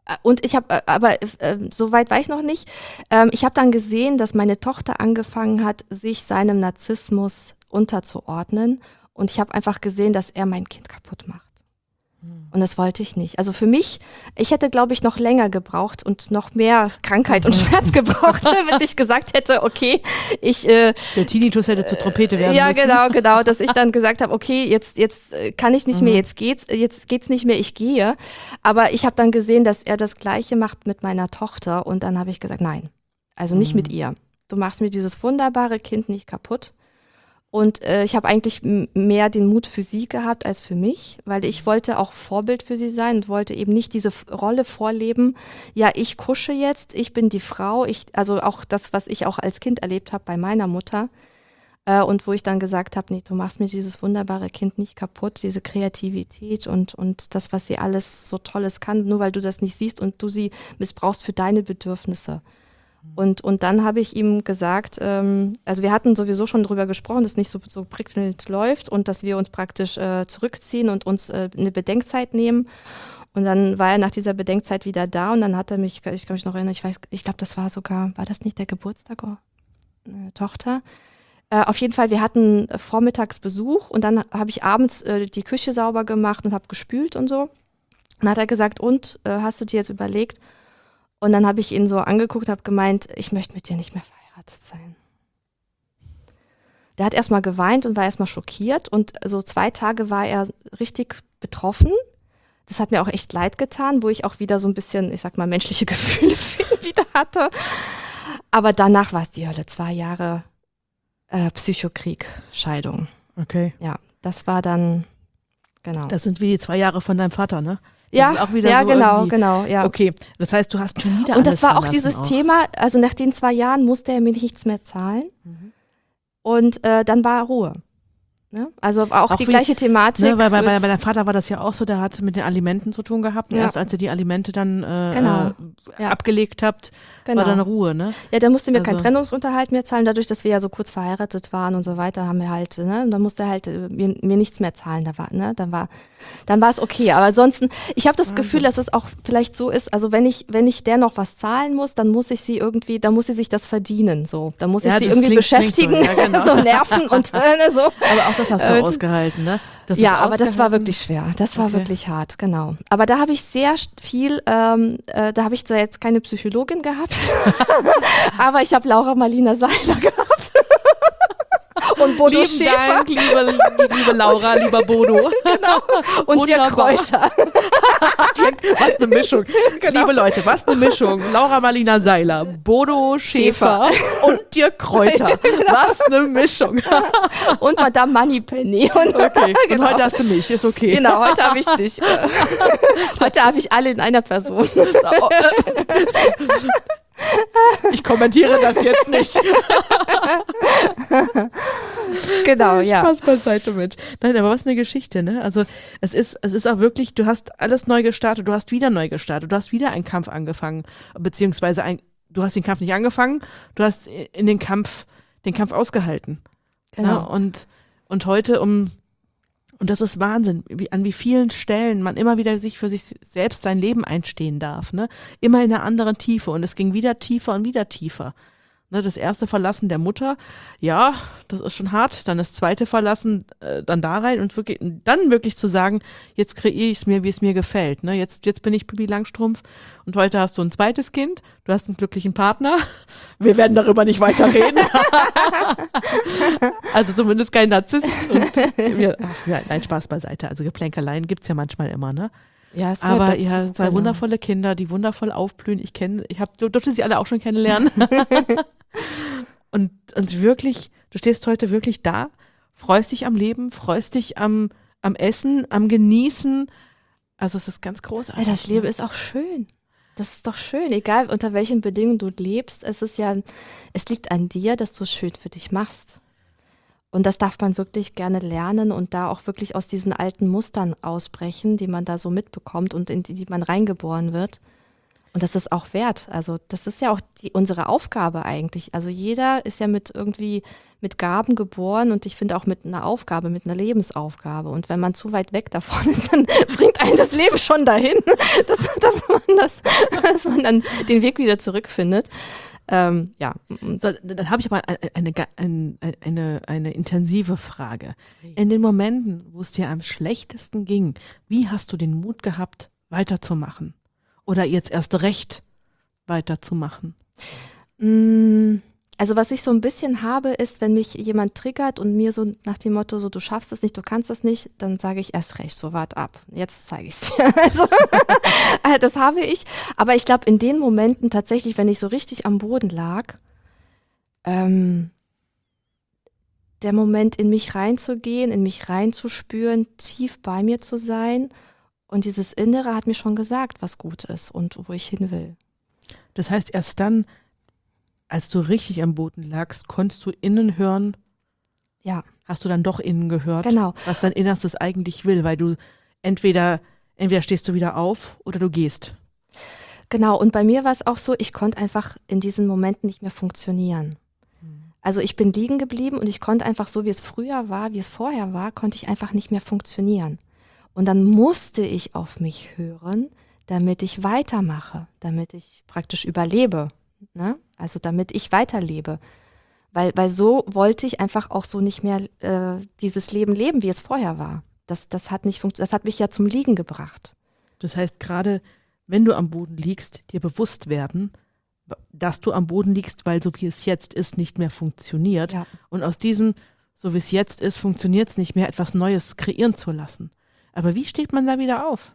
Speaker 3: Und ich habe, aber so weit war ich noch nicht. Ich habe dann gesehen, dass meine Tochter angefangen hat, sich seinem Narzissmus unterzuordnen. Und ich habe einfach gesehen, dass er mein Kind kaputt macht. Und das wollte ich nicht. Also für mich, ich hätte, glaube ich, noch länger gebraucht und noch mehr Krankheit und Schmerz gebraucht, bis ich gesagt hätte, okay,
Speaker 2: der Tinnitus hätte zur Trompete werden müssen.
Speaker 3: Ja, genau, dass ich dann gesagt habe, okay, jetzt kann ich nicht mehr, jetzt geht's nicht mehr, ich gehe. Aber ich habe dann gesehen, dass er das Gleiche macht mit meiner Tochter und dann habe ich gesagt, nein, also nicht mit ihr. Du machst mir dieses wunderbare Kind nicht kaputt. Und ich habe eigentlich mehr den Mut für sie gehabt als für mich, weil ich wollte auch Vorbild für sie sein und wollte eben nicht diese Rolle vorleben, ja, ich kusche jetzt, ich bin die Frau, also auch das, was ich auch als Kind erlebt habe bei meiner Mutter und wo ich dann gesagt habe, nee, du machst mir dieses wunderbare Kind nicht kaputt, diese Kreativität und das, was sie alles so Tolles kann, nur weil du das nicht siehst und du sie missbrauchst für deine Bedürfnisse. Und dann habe ich ihm gesagt, also wir hatten sowieso schon drüber gesprochen, dass es nicht so prickelnd läuft und dass wir uns praktisch zurückziehen und uns eine Bedenkzeit nehmen. Und dann war er nach dieser Bedenkzeit wieder da und dann hat er mich, ich kann mich noch erinnern, ich glaube, das war das nicht der Geburtstag Tochter? Auf jeden Fall, wir hatten vormittags Besuch und dann habe ich abends die Küche sauber gemacht und habe gespült und so. Und dann hat er gesagt, hast du dir jetzt überlegt? Und dann habe ich ihn so angeguckt und habe gemeint, ich möchte mit dir nicht mehr verheiratet sein. Der hat erstmal geweint und war erstmal schockiert und so 2 Tage war er richtig betroffen. Das hat mir auch echt leid getan, wo ich auch wieder so ein bisschen, ich sag mal, menschliche Gefühle wieder hatte. Aber danach war es die Hölle. 2 Jahre Psychokrieg, Scheidung.
Speaker 2: Okay.
Speaker 3: Ja, das war dann, genau.
Speaker 2: Das sind wie die 2 Jahre von deinem Vater, ne?
Speaker 3: Ja,
Speaker 2: auch wieder
Speaker 3: ja,
Speaker 2: so
Speaker 3: genau, ja.
Speaker 2: Okay, das heißt, du hast schon wieder
Speaker 3: und
Speaker 2: alles
Speaker 3: das war auch
Speaker 2: verlassen
Speaker 3: dieses Thema, also nach den 2 Jahren musste er mir nichts mehr zahlen und dann war Ruhe. Ne? Also auch die gleiche Thematik.
Speaker 2: Ne, weil bei deinem Vater war das ja auch so, der hat mit den Alimenten zu tun gehabt. Und erst als ihr die Alimente dann abgelegt habt, war dann Ruhe, ne? Ja,
Speaker 3: der musste mir keinen Trennungsunterhalt mehr zahlen, dadurch, dass wir ja so kurz verheiratet waren und so weiter, haben wir halt, ne, und dann musste er halt mir nichts mehr zahlen, dann war es okay. Aber ansonsten, ich habe das Gefühl, dass es auch vielleicht so ist, also wenn ich der noch was zahlen muss, dann muss ich sie irgendwie, dann muss sie sich das verdienen, so. Dann muss ich sie irgendwie beschäftigen, so, genau. So nerven und so.
Speaker 2: Aber auch das hast du ausgehalten, ne?
Speaker 3: Aber das war wirklich schwer. Das war wirklich hart, genau. Aber da habe ich sehr viel, da habe ich zwar jetzt keine Psychologin gehabt, aber ich habe Laura Marlina Seiler gehabt. Und Bodo Schäfer.
Speaker 2: Dank, liebe Laura, lieber Bodo.
Speaker 3: Genau. Und Dirk Kräuter.
Speaker 2: Was eine Mischung. Genau. Liebe Leute, was eine Mischung. Laura Marlina Seiler, Bodo Schäfer und Dirk Kräuter. Genau. Was eine Mischung.
Speaker 3: Und Madame Moneypenny.
Speaker 2: Okay, genau. Und heute hast du mich, ist okay.
Speaker 3: Genau, heute habe ich dich. Heute habe ich alle in einer Person.
Speaker 2: Ich kommentiere das jetzt nicht.
Speaker 3: Genau, ja.
Speaker 2: Spaß beiseite mit. Nein, aber was eine Geschichte, ne? Also es ist auch wirklich, du hast alles neu gestartet, du hast wieder neu gestartet, du hast wieder einen Kampf angefangen, beziehungsweise du hast den Kampf nicht angefangen, du hast in den Kampf ausgehalten.
Speaker 3: Genau.
Speaker 2: Ne? Und heute und das ist Wahnsinn, an wie vielen Stellen man immer wieder sich für sich selbst sein Leben einstehen darf, ne? Immer in einer anderen Tiefe und es ging wieder tiefer und wieder tiefer. Ne, das erste Verlassen der Mutter, ja, das ist schon hart, dann das zweite Verlassen, dann da rein und dann wirklich zu sagen, jetzt kreiere ich es mir, wie es mir gefällt. Ne? Jetzt bin ich Pippi Langstrumpf und heute hast du ein zweites Kind, du hast einen glücklichen Partner. Wir werden darüber nicht weiter reden. Also zumindest kein Narzisst. Nein, Spaß beiseite. Also Geplänkeleien gibt es ja manchmal immer, ne?
Speaker 3: Ja, es
Speaker 2: aber
Speaker 3: dazu,
Speaker 2: ihr habt 2 wundervolle Kinder, die wundervoll aufblühen. Du durfte sie alle auch schon kennenlernen. und wirklich, du stehst heute wirklich da, freust dich am Leben, freust dich am Essen, am Genießen. Also es ist ganz großartig.
Speaker 3: Ja, das Leben ist auch schön. Das ist doch schön, egal unter welchen Bedingungen du lebst. Es liegt an dir, dass du es schön für dich machst. Und das darf man wirklich gerne lernen und da auch wirklich aus diesen alten Mustern ausbrechen, die man da so mitbekommt und in die man reingeboren wird. Und das ist auch wert. Also das ist ja auch unsere Aufgabe eigentlich. Also jeder ist ja mit Gaben geboren und ich finde auch mit einer Aufgabe, mit einer Lebensaufgabe. Und wenn man zu weit weg davon ist, dann bringt einen das Leben schon dahin, dass man das dann den Weg wieder zurückfindet. Ja.
Speaker 2: So, dann habe ich aber eine intensive Frage. In den Momenten, wo es dir am schlechtesten ging, wie hast du den Mut gehabt, weiterzumachen? Oder jetzt erst recht weiterzumachen?
Speaker 3: Also was ich so ein bisschen habe, ist, wenn mich jemand triggert und mir so nach dem Motto, so du schaffst es nicht, du kannst es nicht, dann sage ich erst recht, so wart ab. Jetzt zeige ich es dir. Also, das habe ich. Aber ich glaube, in den Momenten tatsächlich, wenn ich so richtig am Boden lag, der Moment, in mich reinzugehen, in mich reinzuspüren, tief bei mir zu sein. Und dieses Innere hat mir schon gesagt, was gut ist und wo ich hin will.
Speaker 2: Das heißt, erst dann, als du richtig am Boden lagst, konntest du innen hören?
Speaker 3: Ja.
Speaker 2: Hast du dann doch innen gehört?
Speaker 3: Genau.
Speaker 2: Was dein Innerstes eigentlich will, weil du entweder stehst du wieder auf oder du gehst.
Speaker 3: Genau, und bei mir war es auch so, ich konnte einfach in diesen Momenten nicht mehr funktionieren. Also ich bin liegen geblieben und ich konnte einfach so, wie es früher war, wie es vorher war, konnte ich einfach nicht mehr funktionieren. Und dann musste ich auf mich hören, damit ich weitermache, damit ich praktisch überlebe. Ne? Also damit ich weiterlebe. Weil so wollte ich einfach auch so nicht mehr dieses Leben leben, wie es vorher war. Das hat nicht funktioniert. Das hat mich ja zum Liegen gebracht.
Speaker 2: Das heißt, gerade wenn du am Boden liegst, dir bewusst werden, dass du am Boden liegst, weil so wie es jetzt ist, nicht mehr funktioniert.
Speaker 3: Ja.
Speaker 2: Und aus diesem, so wie es jetzt ist, funktioniert es nicht mehr, etwas Neues kreieren zu lassen. Aber wie steht man da wieder auf?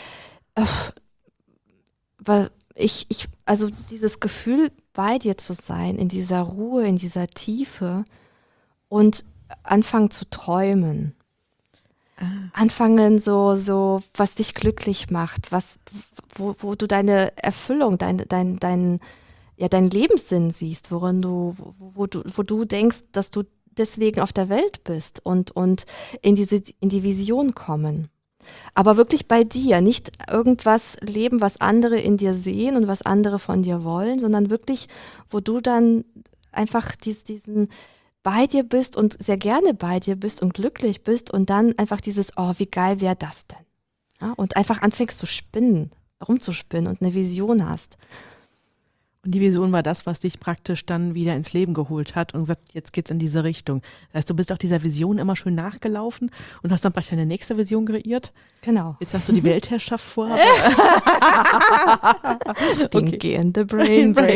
Speaker 3: Weil also dieses Gefühl, bei dir zu sein, in dieser Ruhe, in dieser Tiefe und anfangen zu träumen. Anfangen so, was dich glücklich macht, wo du deine Erfüllung, dein Lebenssinn siehst, wo du denkst, dass du deswegen auf der Welt bist und in die Vision kommen. Aber wirklich bei dir, nicht irgendwas leben, was andere in dir sehen und was andere von dir wollen, sondern wirklich, wo du dann einfach diesen bei dir bist und sehr gerne bei dir bist und glücklich bist und dann einfach dieses, oh, wie geil wäre das denn? Ja, und einfach anfängst zu spinnen, rumzuspinnen und eine Vision hast.
Speaker 2: Und die Vision war das, was dich praktisch dann wieder ins Leben geholt hat und gesagt, jetzt geht's in diese Richtung. Das heißt, du bist auch dieser Vision immer schön nachgelaufen und hast dann praktisch deine nächste Vision kreiert.
Speaker 3: Genau.
Speaker 2: Jetzt hast du die Weltherrschaft vor.
Speaker 3: Pinky in the brain.
Speaker 2: Ach,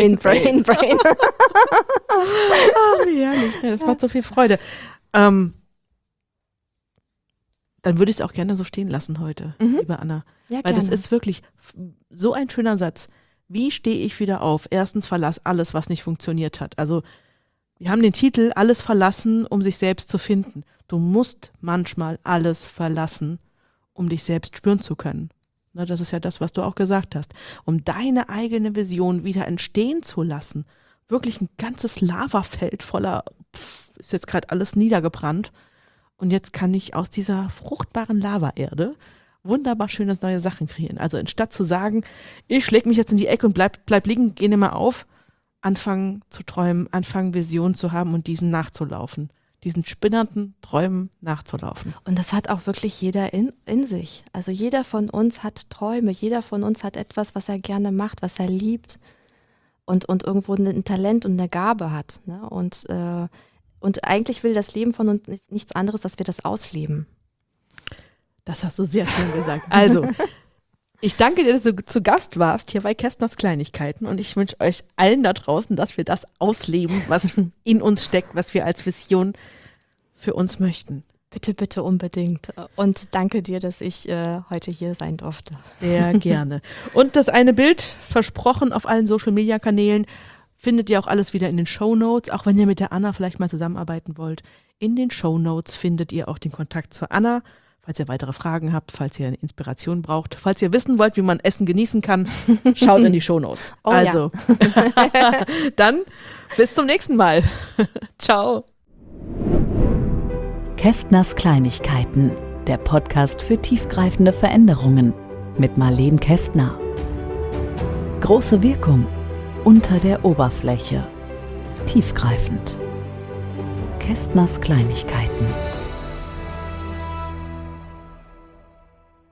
Speaker 2: wie herrlich. Ja, das macht so viel Freude. Dann würde ich es auch gerne so stehen lassen heute, liebe Anna.
Speaker 3: Ja,
Speaker 2: weil
Speaker 3: gerne.
Speaker 2: das ist wirklich so ein schöner Satz. Wie stehe ich wieder auf? Erstens, verlass alles, was nicht funktioniert hat. Also wir haben den Titel Alles verlassen, um sich selbst zu finden. Du musst manchmal alles verlassen, um dich selbst spüren zu können. Na, das ist ja das, was du auch gesagt hast. Um deine eigene Vision wieder entstehen zu lassen. Wirklich ein ganzes Lavafeld voller, ist jetzt gerade alles niedergebrannt. Und jetzt kann ich aus dieser fruchtbaren Lavaerde wunderbar schöne neue Sachen kreieren. Also anstatt zu sagen, ich schläge mich jetzt in die Ecke und bleib liegen, geh nicht mehr auf, anfangen zu träumen, anfangen Visionen zu haben und diesen nachzulaufen. Diesen spinnernden Träumen nachzulaufen.
Speaker 3: Und das hat auch wirklich jeder in sich. Also jeder von uns hat Träume, jeder von uns hat etwas, was er gerne macht, was er liebt und irgendwo ein Talent und eine Gabe hat. Ne? Und eigentlich will das Leben von uns nichts anderes, dass wir das ausleben.
Speaker 2: Das hast du sehr schön gesagt. Also, ich danke dir, dass du zu Gast warst hier bei Kästners Kleinigkeiten und ich wünsche euch allen da draußen, dass wir das ausleben, was in uns steckt, was wir als Vision für uns möchten.
Speaker 3: Bitte, bitte unbedingt. Und danke dir, dass ich heute hier sein durfte.
Speaker 2: Sehr gerne. Und das eine Bild, versprochen auf allen Social-Media-Kanälen, findet ihr auch alles wieder in den Shownotes, auch wenn ihr mit der Anna vielleicht mal zusammenarbeiten wollt. In den Shownotes findet ihr auch den Kontakt zur Anna. Falls ihr weitere Fragen habt, falls ihr eine Inspiration braucht, falls ihr wissen wollt, wie man Essen genießen kann, schaut in die Shownotes.
Speaker 3: Oh,
Speaker 2: also, ja. Dann bis zum nächsten Mal. Ciao.
Speaker 1: Kästners Kleinigkeiten, der Podcast für tiefgreifende Veränderungen mit Marleen Kästner. Große Wirkung unter der Oberfläche. Tiefgreifend. Kästners Kleinigkeiten.